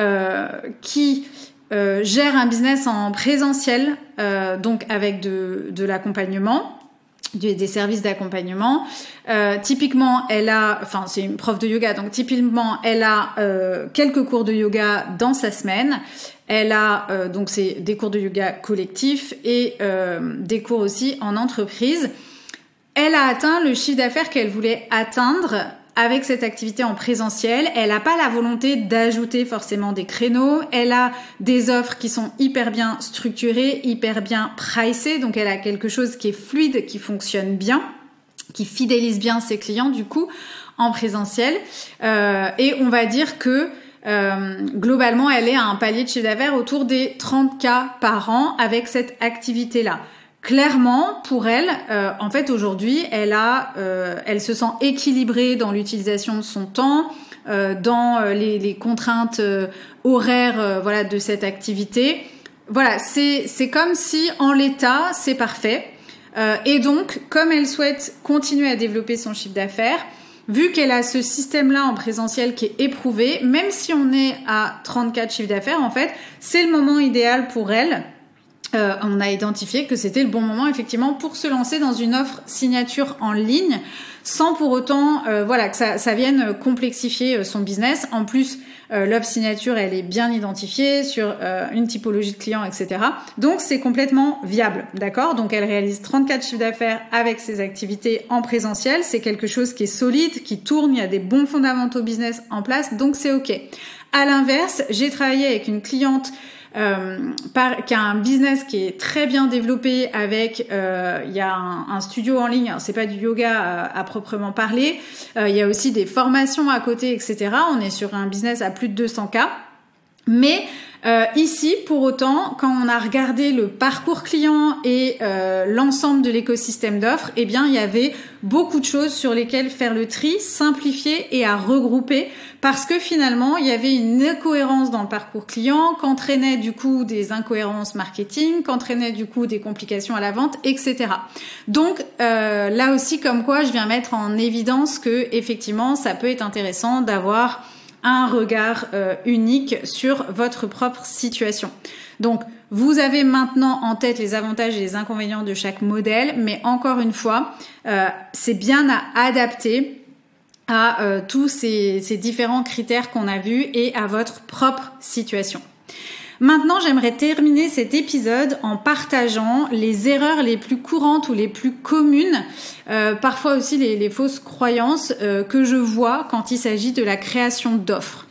A: qui gère un business en présentiel, donc avec de l'accompagnement, des services d'accompagnement. Typiquement, c'est une prof de yoga, donc typiquement, elle a quelques cours de yoga dans sa semaine. Elle a donc c'est des cours de yoga collectifs et des cours aussi en entreprise. Elle a atteint le chiffre d'affaires qu'elle voulait atteindre avec cette activité en présentiel. Elle n'a pas la volonté d'ajouter forcément des créneaux. Elle a des offres qui sont hyper bien structurées, hyper bien pricées. Donc, elle a quelque chose qui est fluide, qui fonctionne bien, qui fidélise bien ses clients, du coup, en présentiel. Et on va dire que globalement, elle est à un palier de chiffre d'affaires autour des 30K par an avec cette activité-là. Clairement, pour elle, en fait, aujourd'hui, elle se sent équilibrée dans l'utilisation de son temps, dans les contraintes horaires, voilà, de cette activité. Voilà, c'est comme si en l'état, c'est parfait. Et donc, comme elle souhaite continuer à développer son chiffre d'affaires, vu qu'elle a ce système-là en présentiel qui est éprouvé, même si on est à 34 de chiffre d'affaires, en fait, c'est le moment idéal pour elle. On a identifié que c'était le bon moment effectivement pour se lancer dans une offre signature en ligne, sans pour autant que ça vienne complexifier son business. En plus, l'offre signature, elle est bien identifiée sur une typologie de clients, etc. Donc c'est complètement viable, d'accord? Donc elle réalise 34 chiffres d'affaires avec ses activités en présentiel. C'est quelque chose qui est solide, qui tourne, il y a des bons fondamentaux business en place, donc c'est ok. À l'inverse, j'ai travaillé avec une cliente qui a un business qui est très bien développé avec il y a un studio en ligne. Alors, c'est pas du yoga à proprement parler, il y a aussi des formations à côté, etc. On est sur un business à plus de 200K, mais ici, pour autant, quand on a regardé le parcours client et l'ensemble de l'écosystème d'offres, eh bien, il y avait beaucoup de choses sur lesquelles faire le tri, simplifier et à regrouper, parce que finalement, il y avait une incohérence dans le parcours client, qu'entraînait du coup des incohérences marketing, qu'entraînait du coup des complications à la vente, etc. Donc là aussi, comme quoi, je viens mettre en évidence que effectivement, ça peut être intéressant d'avoir un regard unique sur votre propre situation. Donc, vous avez maintenant en tête les avantages et les inconvénients de chaque modèle, mais encore une fois, c'est bien à adapter à tous ces différents critères qu'on a vus et à votre propre situation. Maintenant, j'aimerais terminer cet épisode en partageant les erreurs les plus courantes ou les plus communes, parfois aussi les fausses croyances que je vois quand il s'agit de la création d'offres.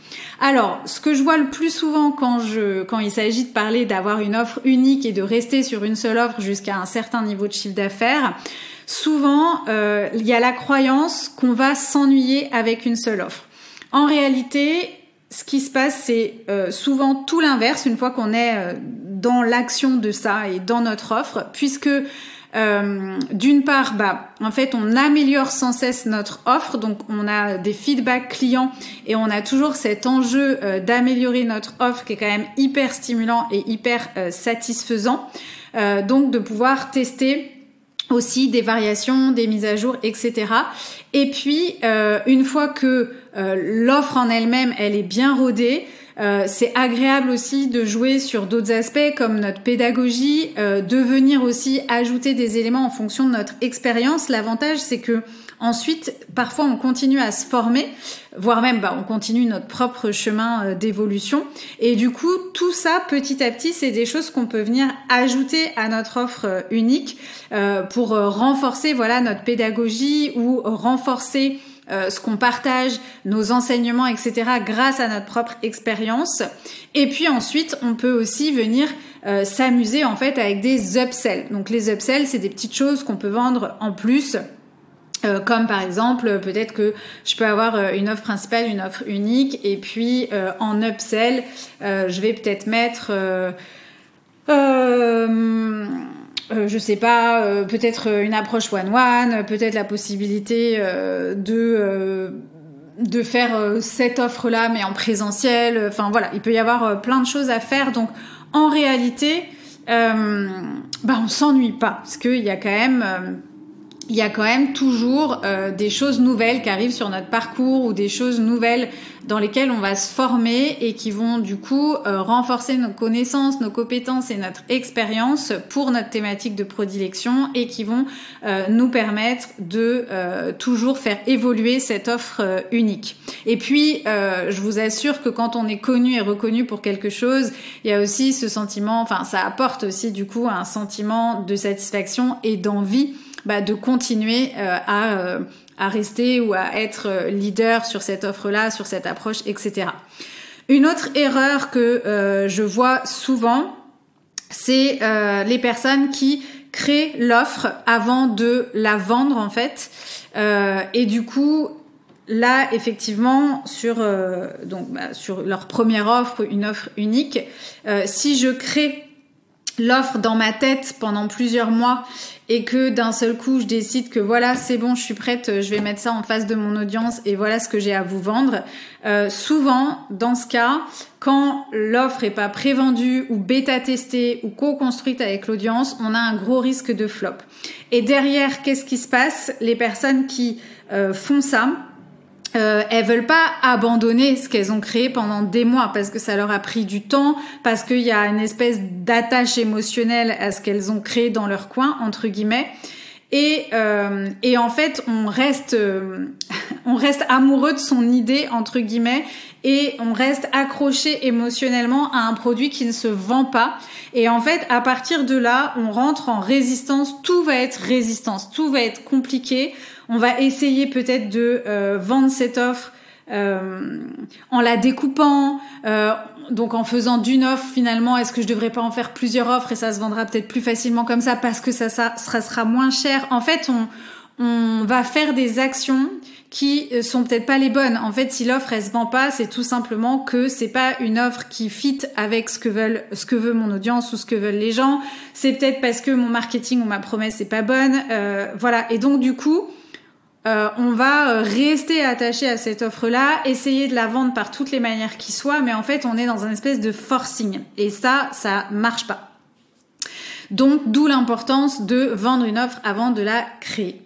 A: Alors, ce que je vois le plus souvent quand il s'agit de parler d'avoir une offre unique et de rester sur une seule offre jusqu'à un certain niveau de chiffre d'affaires, souvent, il y a la croyance qu'on va s'ennuyer avec une seule offre. En réalité, ce qui se passe, c'est souvent tout l'inverse une fois qu'on est dans l'action de ça et dans notre offre, puisque d'une part, en fait, on améliore sans cesse notre offre, donc on a des feedbacks clients et on a toujours cet enjeu d'améliorer notre offre qui est quand même hyper stimulant et hyper satisfaisant, donc de pouvoir tester aussi des variations, des mises à jour, etc. Et puis, une fois que l'offre en elle-même, elle est bien rodée, c'est agréable aussi de jouer sur d'autres aspects comme notre pédagogie, de venir aussi ajouter des éléments en fonction de notre expérience. L'avantage, c'est que ensuite, parfois, on continue à se former, voire même, on continue notre propre chemin d'évolution. Et du coup, tout ça, petit à petit, c'est des choses qu'on peut venir ajouter à notre offre unique pour renforcer, notre pédagogie ou renforcer ce qu'on partage, nos enseignements, etc. grâce à notre propre expérience. Et puis ensuite, on peut aussi venir s'amuser en fait avec des upsells. Donc les upsells, c'est des petites choses qu'on peut vendre en plus. Comme par exemple, peut-être que je peux avoir une offre principale, une offre unique, et puis en upsell, je vais peut-être mettre je sais pas, peut-être une approche one-one, peut-être la possibilité de faire cette offre-là mais en présentiel. Enfin voilà, il peut y avoir plein de choses à faire. Donc en réalité, on s'ennuie pas parce qu'il y a quand même toujours des choses nouvelles qui arrivent sur notre parcours ou des choses nouvelles dans lesquelles on va se former et qui vont du coup renforcer nos connaissances, nos compétences et notre expérience pour notre thématique de prédilection et qui vont nous permettre de toujours faire évoluer cette offre unique. Et puis, je vous assure que quand on est connu et reconnu pour quelque chose, il y a aussi ce sentiment, ça apporte aussi du coup un sentiment de satisfaction et d'envie de continuer à rester ou à être leader sur cette offre-là, sur cette approche, etc. Une autre erreur que je vois souvent, c'est les personnes qui créent l'offre avant de la vendre en fait. Et du coup, là, effectivement, sur leur première offre, une offre unique, si je crée l'offre dans ma tête pendant plusieurs mois et que d'un seul coup je décide que voilà c'est bon, je suis prête, je vais mettre ça en face de mon audience et voilà ce que j'ai à vous vendre, souvent dans ce cas, quand l'offre est pas prévendue ou bêta testée ou co-construite avec l'audience, on a un gros risque de flop. Et derrière, qu'est-ce qui se passe? Les personnes qui font ça, elles veulent pas abandonner ce qu'elles ont créé pendant des mois parce que ça leur a pris du temps, parce qu'il y a une espèce d'attache émotionnelle à ce qu'elles ont créé dans leur coin entre guillemets. Et en fait, on reste amoureux de son idée entre guillemets et on reste accroché émotionnellement à un produit qui ne se vend pas. Et en fait, à partir de là, on rentre en résistance. Tout va être résistance, tout va être compliqué. On va essayer peut-être de vendre cette offre en la découpant, donc en faisant d'une offre finalement, est-ce que je devrais pas en faire plusieurs offres et ça se vendra peut-être plus facilement comme ça parce que ça sera moins cher. En fait, on va faire des actions qui sont peut-être pas les bonnes. En fait, si l'offre elle se vend pas, c'est tout simplement que c'est pas une offre qui fit avec ce que veut mon audience ou ce que veulent les gens. C'est peut-être parce que mon marketing ou ma promesse est pas bonne. Voilà. Et donc du coup, on va rester attaché à cette offre-là, essayer de la vendre par toutes les manières qui soient, mais en fait, on est dans un espèce de forcing. Et ça marche pas. Donc, d'où l'importance de vendre une offre avant de la créer.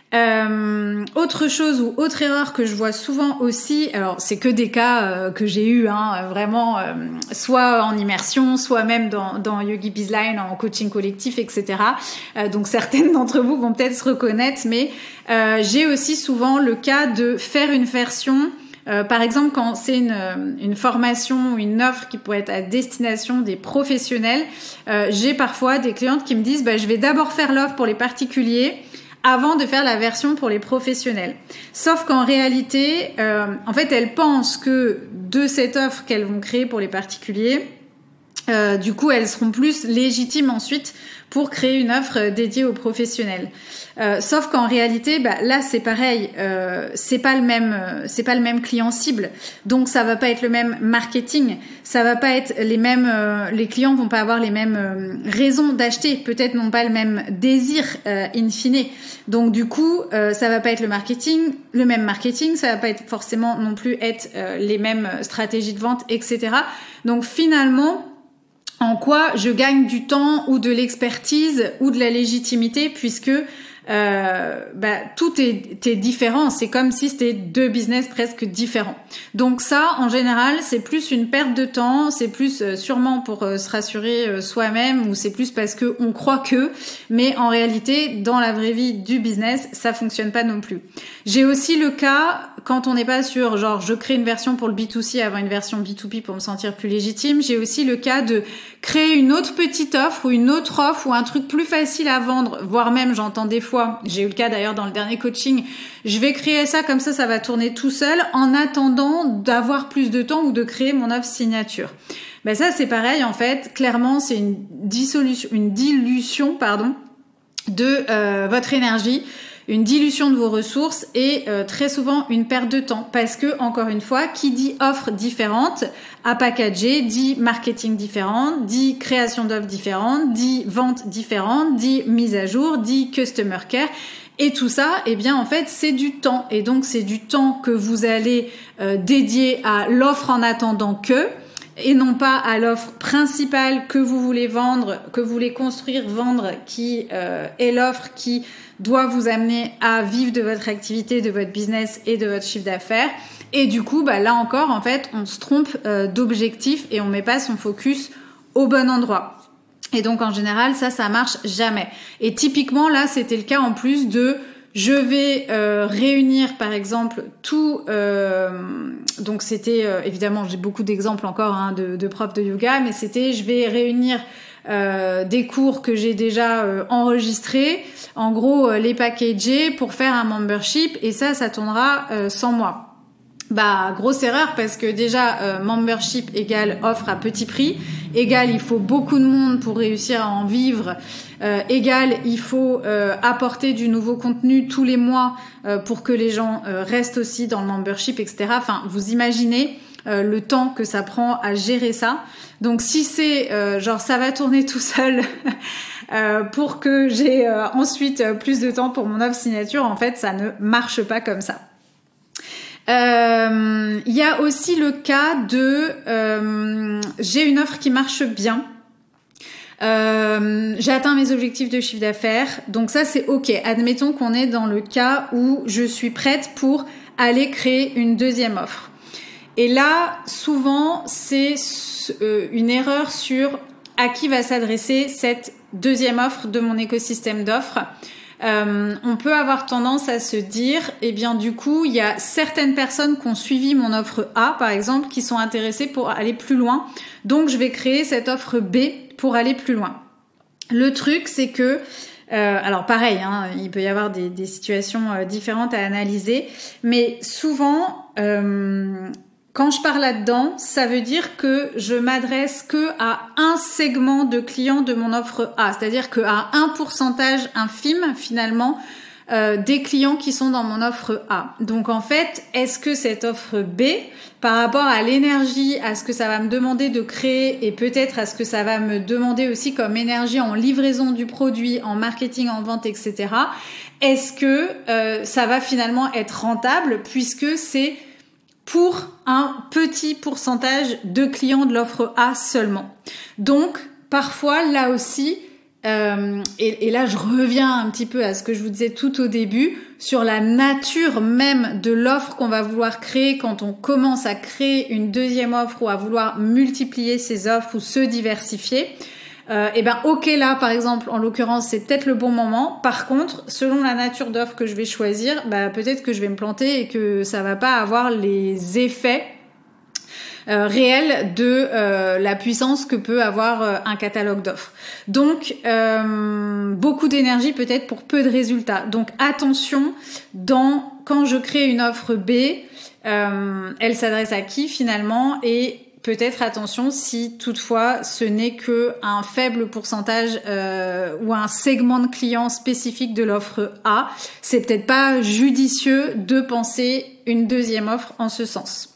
A: Autre chose ou autre erreur que je vois souvent aussi, alors c'est que des cas que j'ai eu vraiment soit en immersion, soit même dans Yogi Bizline en coaching collectif, etc. Donc certaines d'entre vous vont peut-être se reconnaître, mais j'ai aussi souvent le cas de faire une version. Par exemple, quand c'est une formation ou une offre qui pourrait être à destination des professionnels, j'ai parfois des clientes qui me disent je vais d'abord faire l'offre pour les particuliers. avant de faire la version pour les professionnels. Sauf qu'en réalité, en fait, elles pensent que de cette offre qu'elles vont créer pour les particuliers, du coup, elles seront plus légitimes ensuite pour créer une offre dédiée aux professionnels. Sauf qu'en réalité, là c'est pareil, c'est pas le même client cible, donc ça va pas être le même marketing, ça va pas être les mêmes, les clients vont pas avoir les mêmes raisons d'acheter, peut-être n'ont pas le même désir in fine. Donc du coup, ça va pas être le même marketing, ça va pas être forcément non plus être les mêmes stratégies de vente, etc. Donc finalement, en quoi je gagne du temps ou de l'expertise ou de la légitimité, puisque tout est différent. C'est comme si c'était deux business presque différents. Donc ça, en général, c'est plus une perte de temps, c'est plus sûrement pour se rassurer soi-même, ou c'est plus parce que on croit que, mais en réalité, dans la vraie vie du business, ça fonctionne pas non plus. J'ai aussi le cas, quand on n'est pas sûr, genre je crée une version pour le B2C avant une version B2B pour me sentir plus légitime, j'ai aussi le cas de créer une autre petite offre ou une autre offre ou un truc plus facile à vendre, voire même j'entends des fois, j'ai eu le cas d'ailleurs dans le dernier coaching, je vais créer ça comme ça va tourner tout seul en attendant d'avoir plus de temps ou de créer mon offre signature. Ça c'est pareil en fait, clairement c'est une dilution de votre énergie, une dilution de vos ressources et très souvent une perte de temps, parce que encore une fois, qui dit offre différente à packager, dit marketing différent, dit création d'offres différentes, dit vente différente, dit mise à jour, dit customer care. Et tout ça, en fait, c'est du temps. Et donc, c'est du temps que vous allez dédier à l'offre en attendant que, et non pas à l'offre principale que vous voulez vendre, que vous voulez construire, vendre, qui est l'offre qui doit vous amener à vivre de votre activité, de votre business et de votre chiffre d'affaires. Et du coup, là encore, en fait, on se trompe d'objectif et on met pas son focus au bon endroit. Et donc, en général, ça marche jamais. Et typiquement, là, c'était le cas en plus de... Je vais réunir par exemple tout, donc c'était évidemment j'ai beaucoup d'exemples encore de profs de yoga, mais c'était je vais réunir des cours que j'ai déjà enregistrés, en gros les packager pour faire un membership, et ça tournera sans moi. Grosse erreur, parce que déjà membership égale offre à petit prix, égale il faut beaucoup de monde pour réussir à en vivre, égale il faut apporter du nouveau contenu tous les mois pour que les gens restent aussi dans le membership, etc. Enfin, vous imaginez le temps que ça prend à gérer ça. Donc si c'est ça va tourner tout seul pour que j'ai ensuite plus de temps pour mon offre signature, en fait ça ne marche pas comme ça. Il y a aussi le cas de j'ai une offre qui marche bien, j'ai atteint mes objectifs de chiffre d'affaires, donc ça c'est ok. Admettons qu'on est dans le cas où je suis prête pour aller créer une deuxième offre. Et là, souvent, c'est une erreur sur à qui va s'adresser cette deuxième offre de mon écosystème d'offres. On peut avoir tendance à se dire, du coup, il y a certaines personnes qui ont suivi mon offre A, par exemple, qui sont intéressées pour aller plus loin. Donc, je vais créer cette offre B pour aller plus loin. Le truc, c'est que, alors pareil, il peut y avoir des situations différentes à analyser, mais souvent, quand je parle là-dedans, ça veut dire que je m'adresse que à un segment de clients de mon offre A, c'est-à-dire qu'à un pourcentage infime finalement des clients qui sont dans mon offre A. Donc en fait, est-ce que cette offre B, par rapport à l'énergie, à ce que ça va me demander de créer et peut-être à ce que ça va me demander aussi comme énergie en livraison du produit, en marketing, en vente, etc., est-ce que ça va finalement être rentable, puisque c'est pour un petit pourcentage de clients de l'offre A seulement. Donc, parfois, là aussi, et là, je reviens un petit peu à ce que je vous disais tout au début, sur la nature même de l'offre qu'on va vouloir créer quand on commence à créer une deuxième offre ou à vouloir multiplier ses offres ou se diversifier. Ok, là, par exemple, en l'occurrence, c'est peut-être le bon moment. Par contre, selon la nature d'offre que je vais choisir, peut-être que je vais me planter et que ça va pas avoir les effets réelle de la puissance que peut avoir un catalogue d'offres. Donc, beaucoup d'énergie peut-être pour peu de résultats. Donc, attention, quand je crée une offre B, elle s'adresse à qui finalement, et peut-être attention si toutefois ce n'est que un faible pourcentage ou un segment de clients spécifique de l'offre A. C'est peut-être pas judicieux de penser une deuxième offre en ce sens.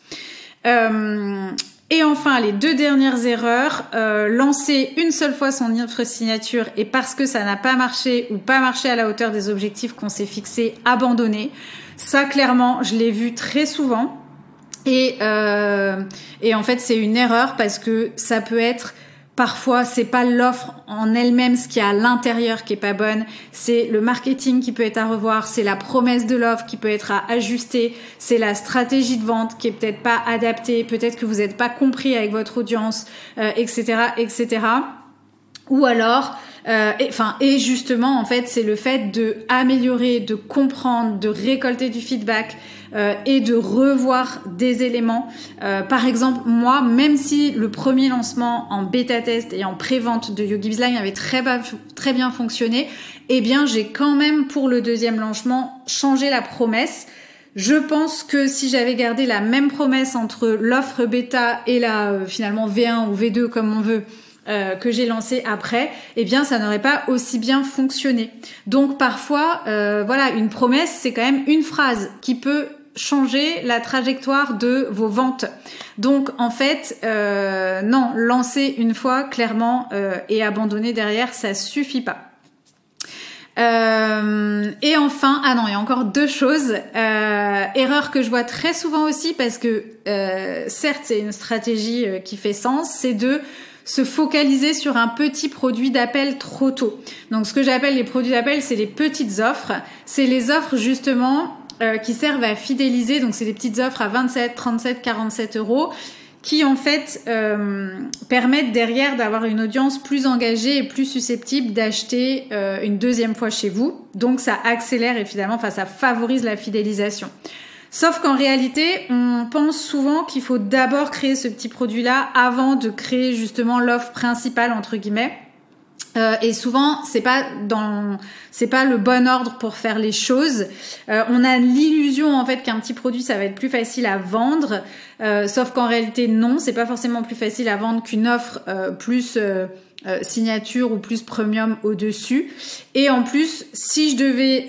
A: Et enfin, les 2 dernières erreurs, lancer une seule fois son offre signature et parce que ça n'a pas marché ou pas marché à la hauteur des objectifs qu'on s'est fixés, abandonner. Ça, clairement, je l'ai vu très souvent. Et en fait, c'est une erreur parce que ça peut être parfois, c'est pas l'offre en elle-même, ce qu'il y a à l'intérieur qui est pas bonne, c'est le marketing qui peut être à revoir, c'est la promesse de l'offre qui peut être à ajuster, c'est la stratégie de vente qui est peut-être pas adaptée, peut-être que vous n'êtes pas compris avec votre audience, etc., etc. Ou alors, et justement, en fait, c'est le fait de améliorer, de comprendre, de récolter du feedback et de revoir des éléments. Par exemple, moi, même si le premier lancement en bêta-test et en pré-vente de Yogi Bizline avait très bien fonctionné, eh bien, j'ai quand même, pour le deuxième lancement, changé la promesse. Je pense que si j'avais gardé la même promesse entre l'offre bêta et la finalement V1 ou V2 comme on veut, que j'ai lancé après, eh bien ça n'aurait pas aussi bien fonctionné. Donc parfois, voilà, une promesse, c'est quand même une phrase qui peut changer la trajectoire de vos ventes. Donc en fait, non, lancer une fois clairement et abandonner derrière, ça suffit pas. Et enfin, il y a encore 2 choses. Erreur que je vois très souvent aussi parce que certes c'est une stratégie qui fait sens, c'est de se focaliser sur un petit produit d'appel trop tôt. Donc ce que j'appelle les produits d'appel, c'est les petites offres. C'est les offres justement qui servent à fidéliser. Donc c'est des petites offres à 27, 37, 47 euros qui en fait permettent derrière d'avoir une audience plus engagée et plus susceptible d'acheter une deuxième fois chez vous. Donc ça accélère évidemment, ça favorise la fidélisation. Sauf qu'en réalité, on pense souvent qu'il faut d'abord créer ce petit produit-là avant de créer justement l'offre principale entre guillemets. Et souvent, c'est pas le bon ordre pour faire les choses. On a l'illusion en fait qu'un petit produit ça va être plus facile à vendre, sauf qu'en réalité non, c'est pas forcément plus facile à vendre qu'une offre plus signature ou plus premium au-dessus. Et en plus, si je devais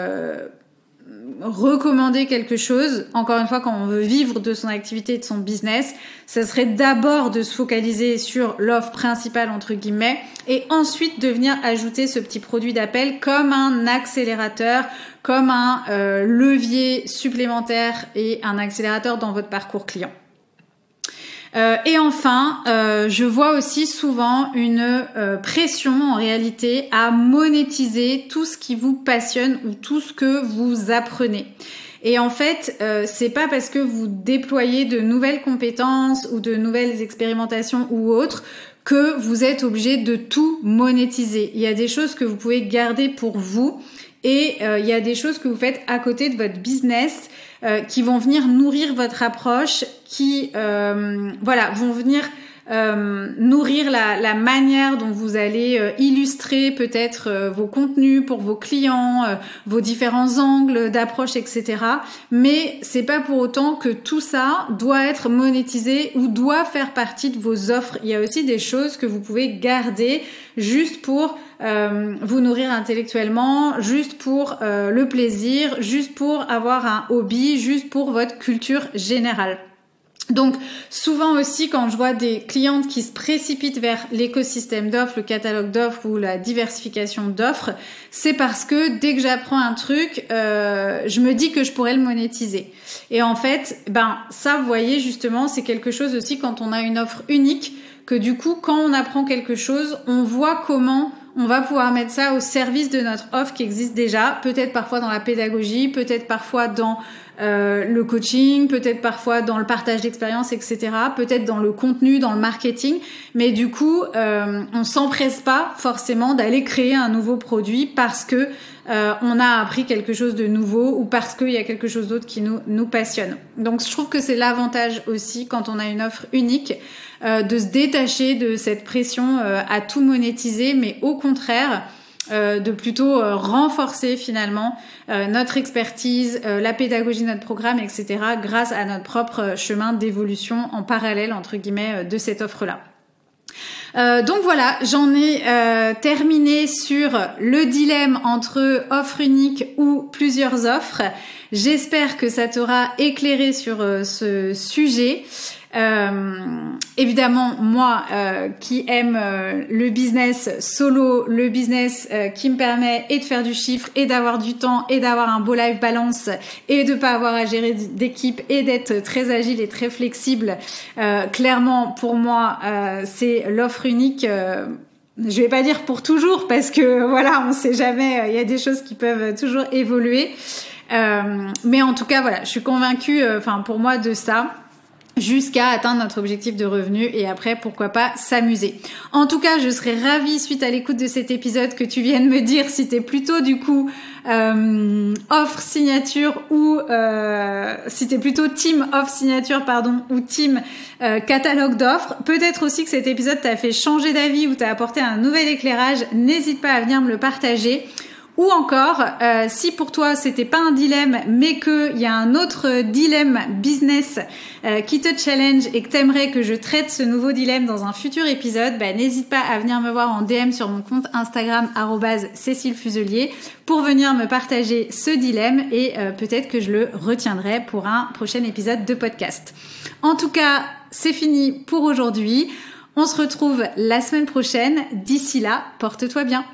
A: recommander quelque chose, encore une fois, quand on veut vivre de son activité et de son business, ça serait d'abord de se focaliser sur l'offre principale entre guillemets et ensuite de venir ajouter ce petit produit d'appel comme un accélérateur, comme un levier supplémentaire et un accélérateur dans votre parcours client. Et enfin, je vois aussi souvent une pression en réalité à monétiser tout ce qui vous passionne ou tout ce que vous apprenez. Et en fait, c'est pas parce que vous déployez de nouvelles compétences ou de nouvelles expérimentations ou autres que vous êtes obligé de tout monétiser. Il y a des choses que vous pouvez garder pour vous et il y a des choses que vous faites à côté de votre business qui vont venir nourrir votre approche, qui vont venir nourrir la manière dont vous allez illustrer peut-être vos contenus pour vos clients, vos différents angles d'approche, etc. Mais c'est pas pour autant que tout ça doit être monétisé ou doit faire partie de vos offres. Il y a aussi des choses que vous pouvez garder juste pour vous nourrir intellectuellement, juste pour le plaisir, juste pour avoir un hobby, juste pour votre culture générale. Donc souvent aussi quand je vois des clientes qui se précipitent vers l'écosystème d'offres, le catalogue d'offres ou la diversification d'offres, c'est parce que dès que j'apprends un truc, je me dis que je pourrais le monétiser. Et en fait, ça vous voyez justement, c'est quelque chose aussi quand on a une offre unique, que du coup quand on apprend quelque chose, on voit comment on va pouvoir mettre ça au service de notre offre qui existe déjà, peut-être parfois dans la pédagogie, peut-être parfois dans le coaching, peut-être parfois dans le partage d'expérience, etc., peut-être dans le contenu, dans le marketing, mais du coup, on s'empresse pas forcément d'aller créer un nouveau produit parce que on a appris quelque chose de nouveau ou parce qu'il y a quelque chose d'autre qui nous passionne. Donc je trouve que c'est l'avantage aussi quand on a une offre unique, de se détacher de cette pression à tout monétiser, mais au contraire de plutôt renforcer finalement notre expertise, la pédagogie de notre programme, etc. grâce à notre propre chemin d'évolution en parallèle entre guillemets de cette offre-là. Donc voilà, j'en ai terminé sur le dilemme entre offre unique ou plusieurs offres. J'espère que ça t'aura éclairé sur ce sujet. Évidemment, moi qui aime le business solo, le business qui me permet et de faire du chiffre et d'avoir du temps et d'avoir un beau life balance et de pas avoir à gérer d'équipe et d'être très agile et très flexible, clairement pour moi c'est l'offre unique. Je vais pas dire pour toujours parce que voilà, on sait jamais, il y a des choses qui peuvent toujours évoluer. Mais en tout cas voilà, je suis convaincue, pour moi de ça, jusqu'à atteindre notre objectif de revenu et après pourquoi pas s'amuser. En tout cas, je serais ravie suite à l'écoute de cet épisode que tu viennes me dire si t'es plutôt du coup offre signature ou si t'es plutôt team offre signature ou team catalogue d'offres. Peut-être aussi que cet épisode t'a fait changer d'avis ou t'a apporté un nouvel éclairage. N'hésite pas à venir me le partager. Ou encore, si pour toi c'était pas un dilemme, mais qu'il y a un autre dilemme business qui te challenge et que t'aimerais que je traite ce nouveau dilemme dans un futur épisode, n'hésite pas à venir me voir en DM sur mon compte Instagram @CécileFuselier pour venir me partager ce dilemme et peut-être que je le retiendrai pour un prochain épisode de podcast. En tout cas, c'est fini pour aujourd'hui. On se retrouve la semaine prochaine. D'ici là, porte-toi bien.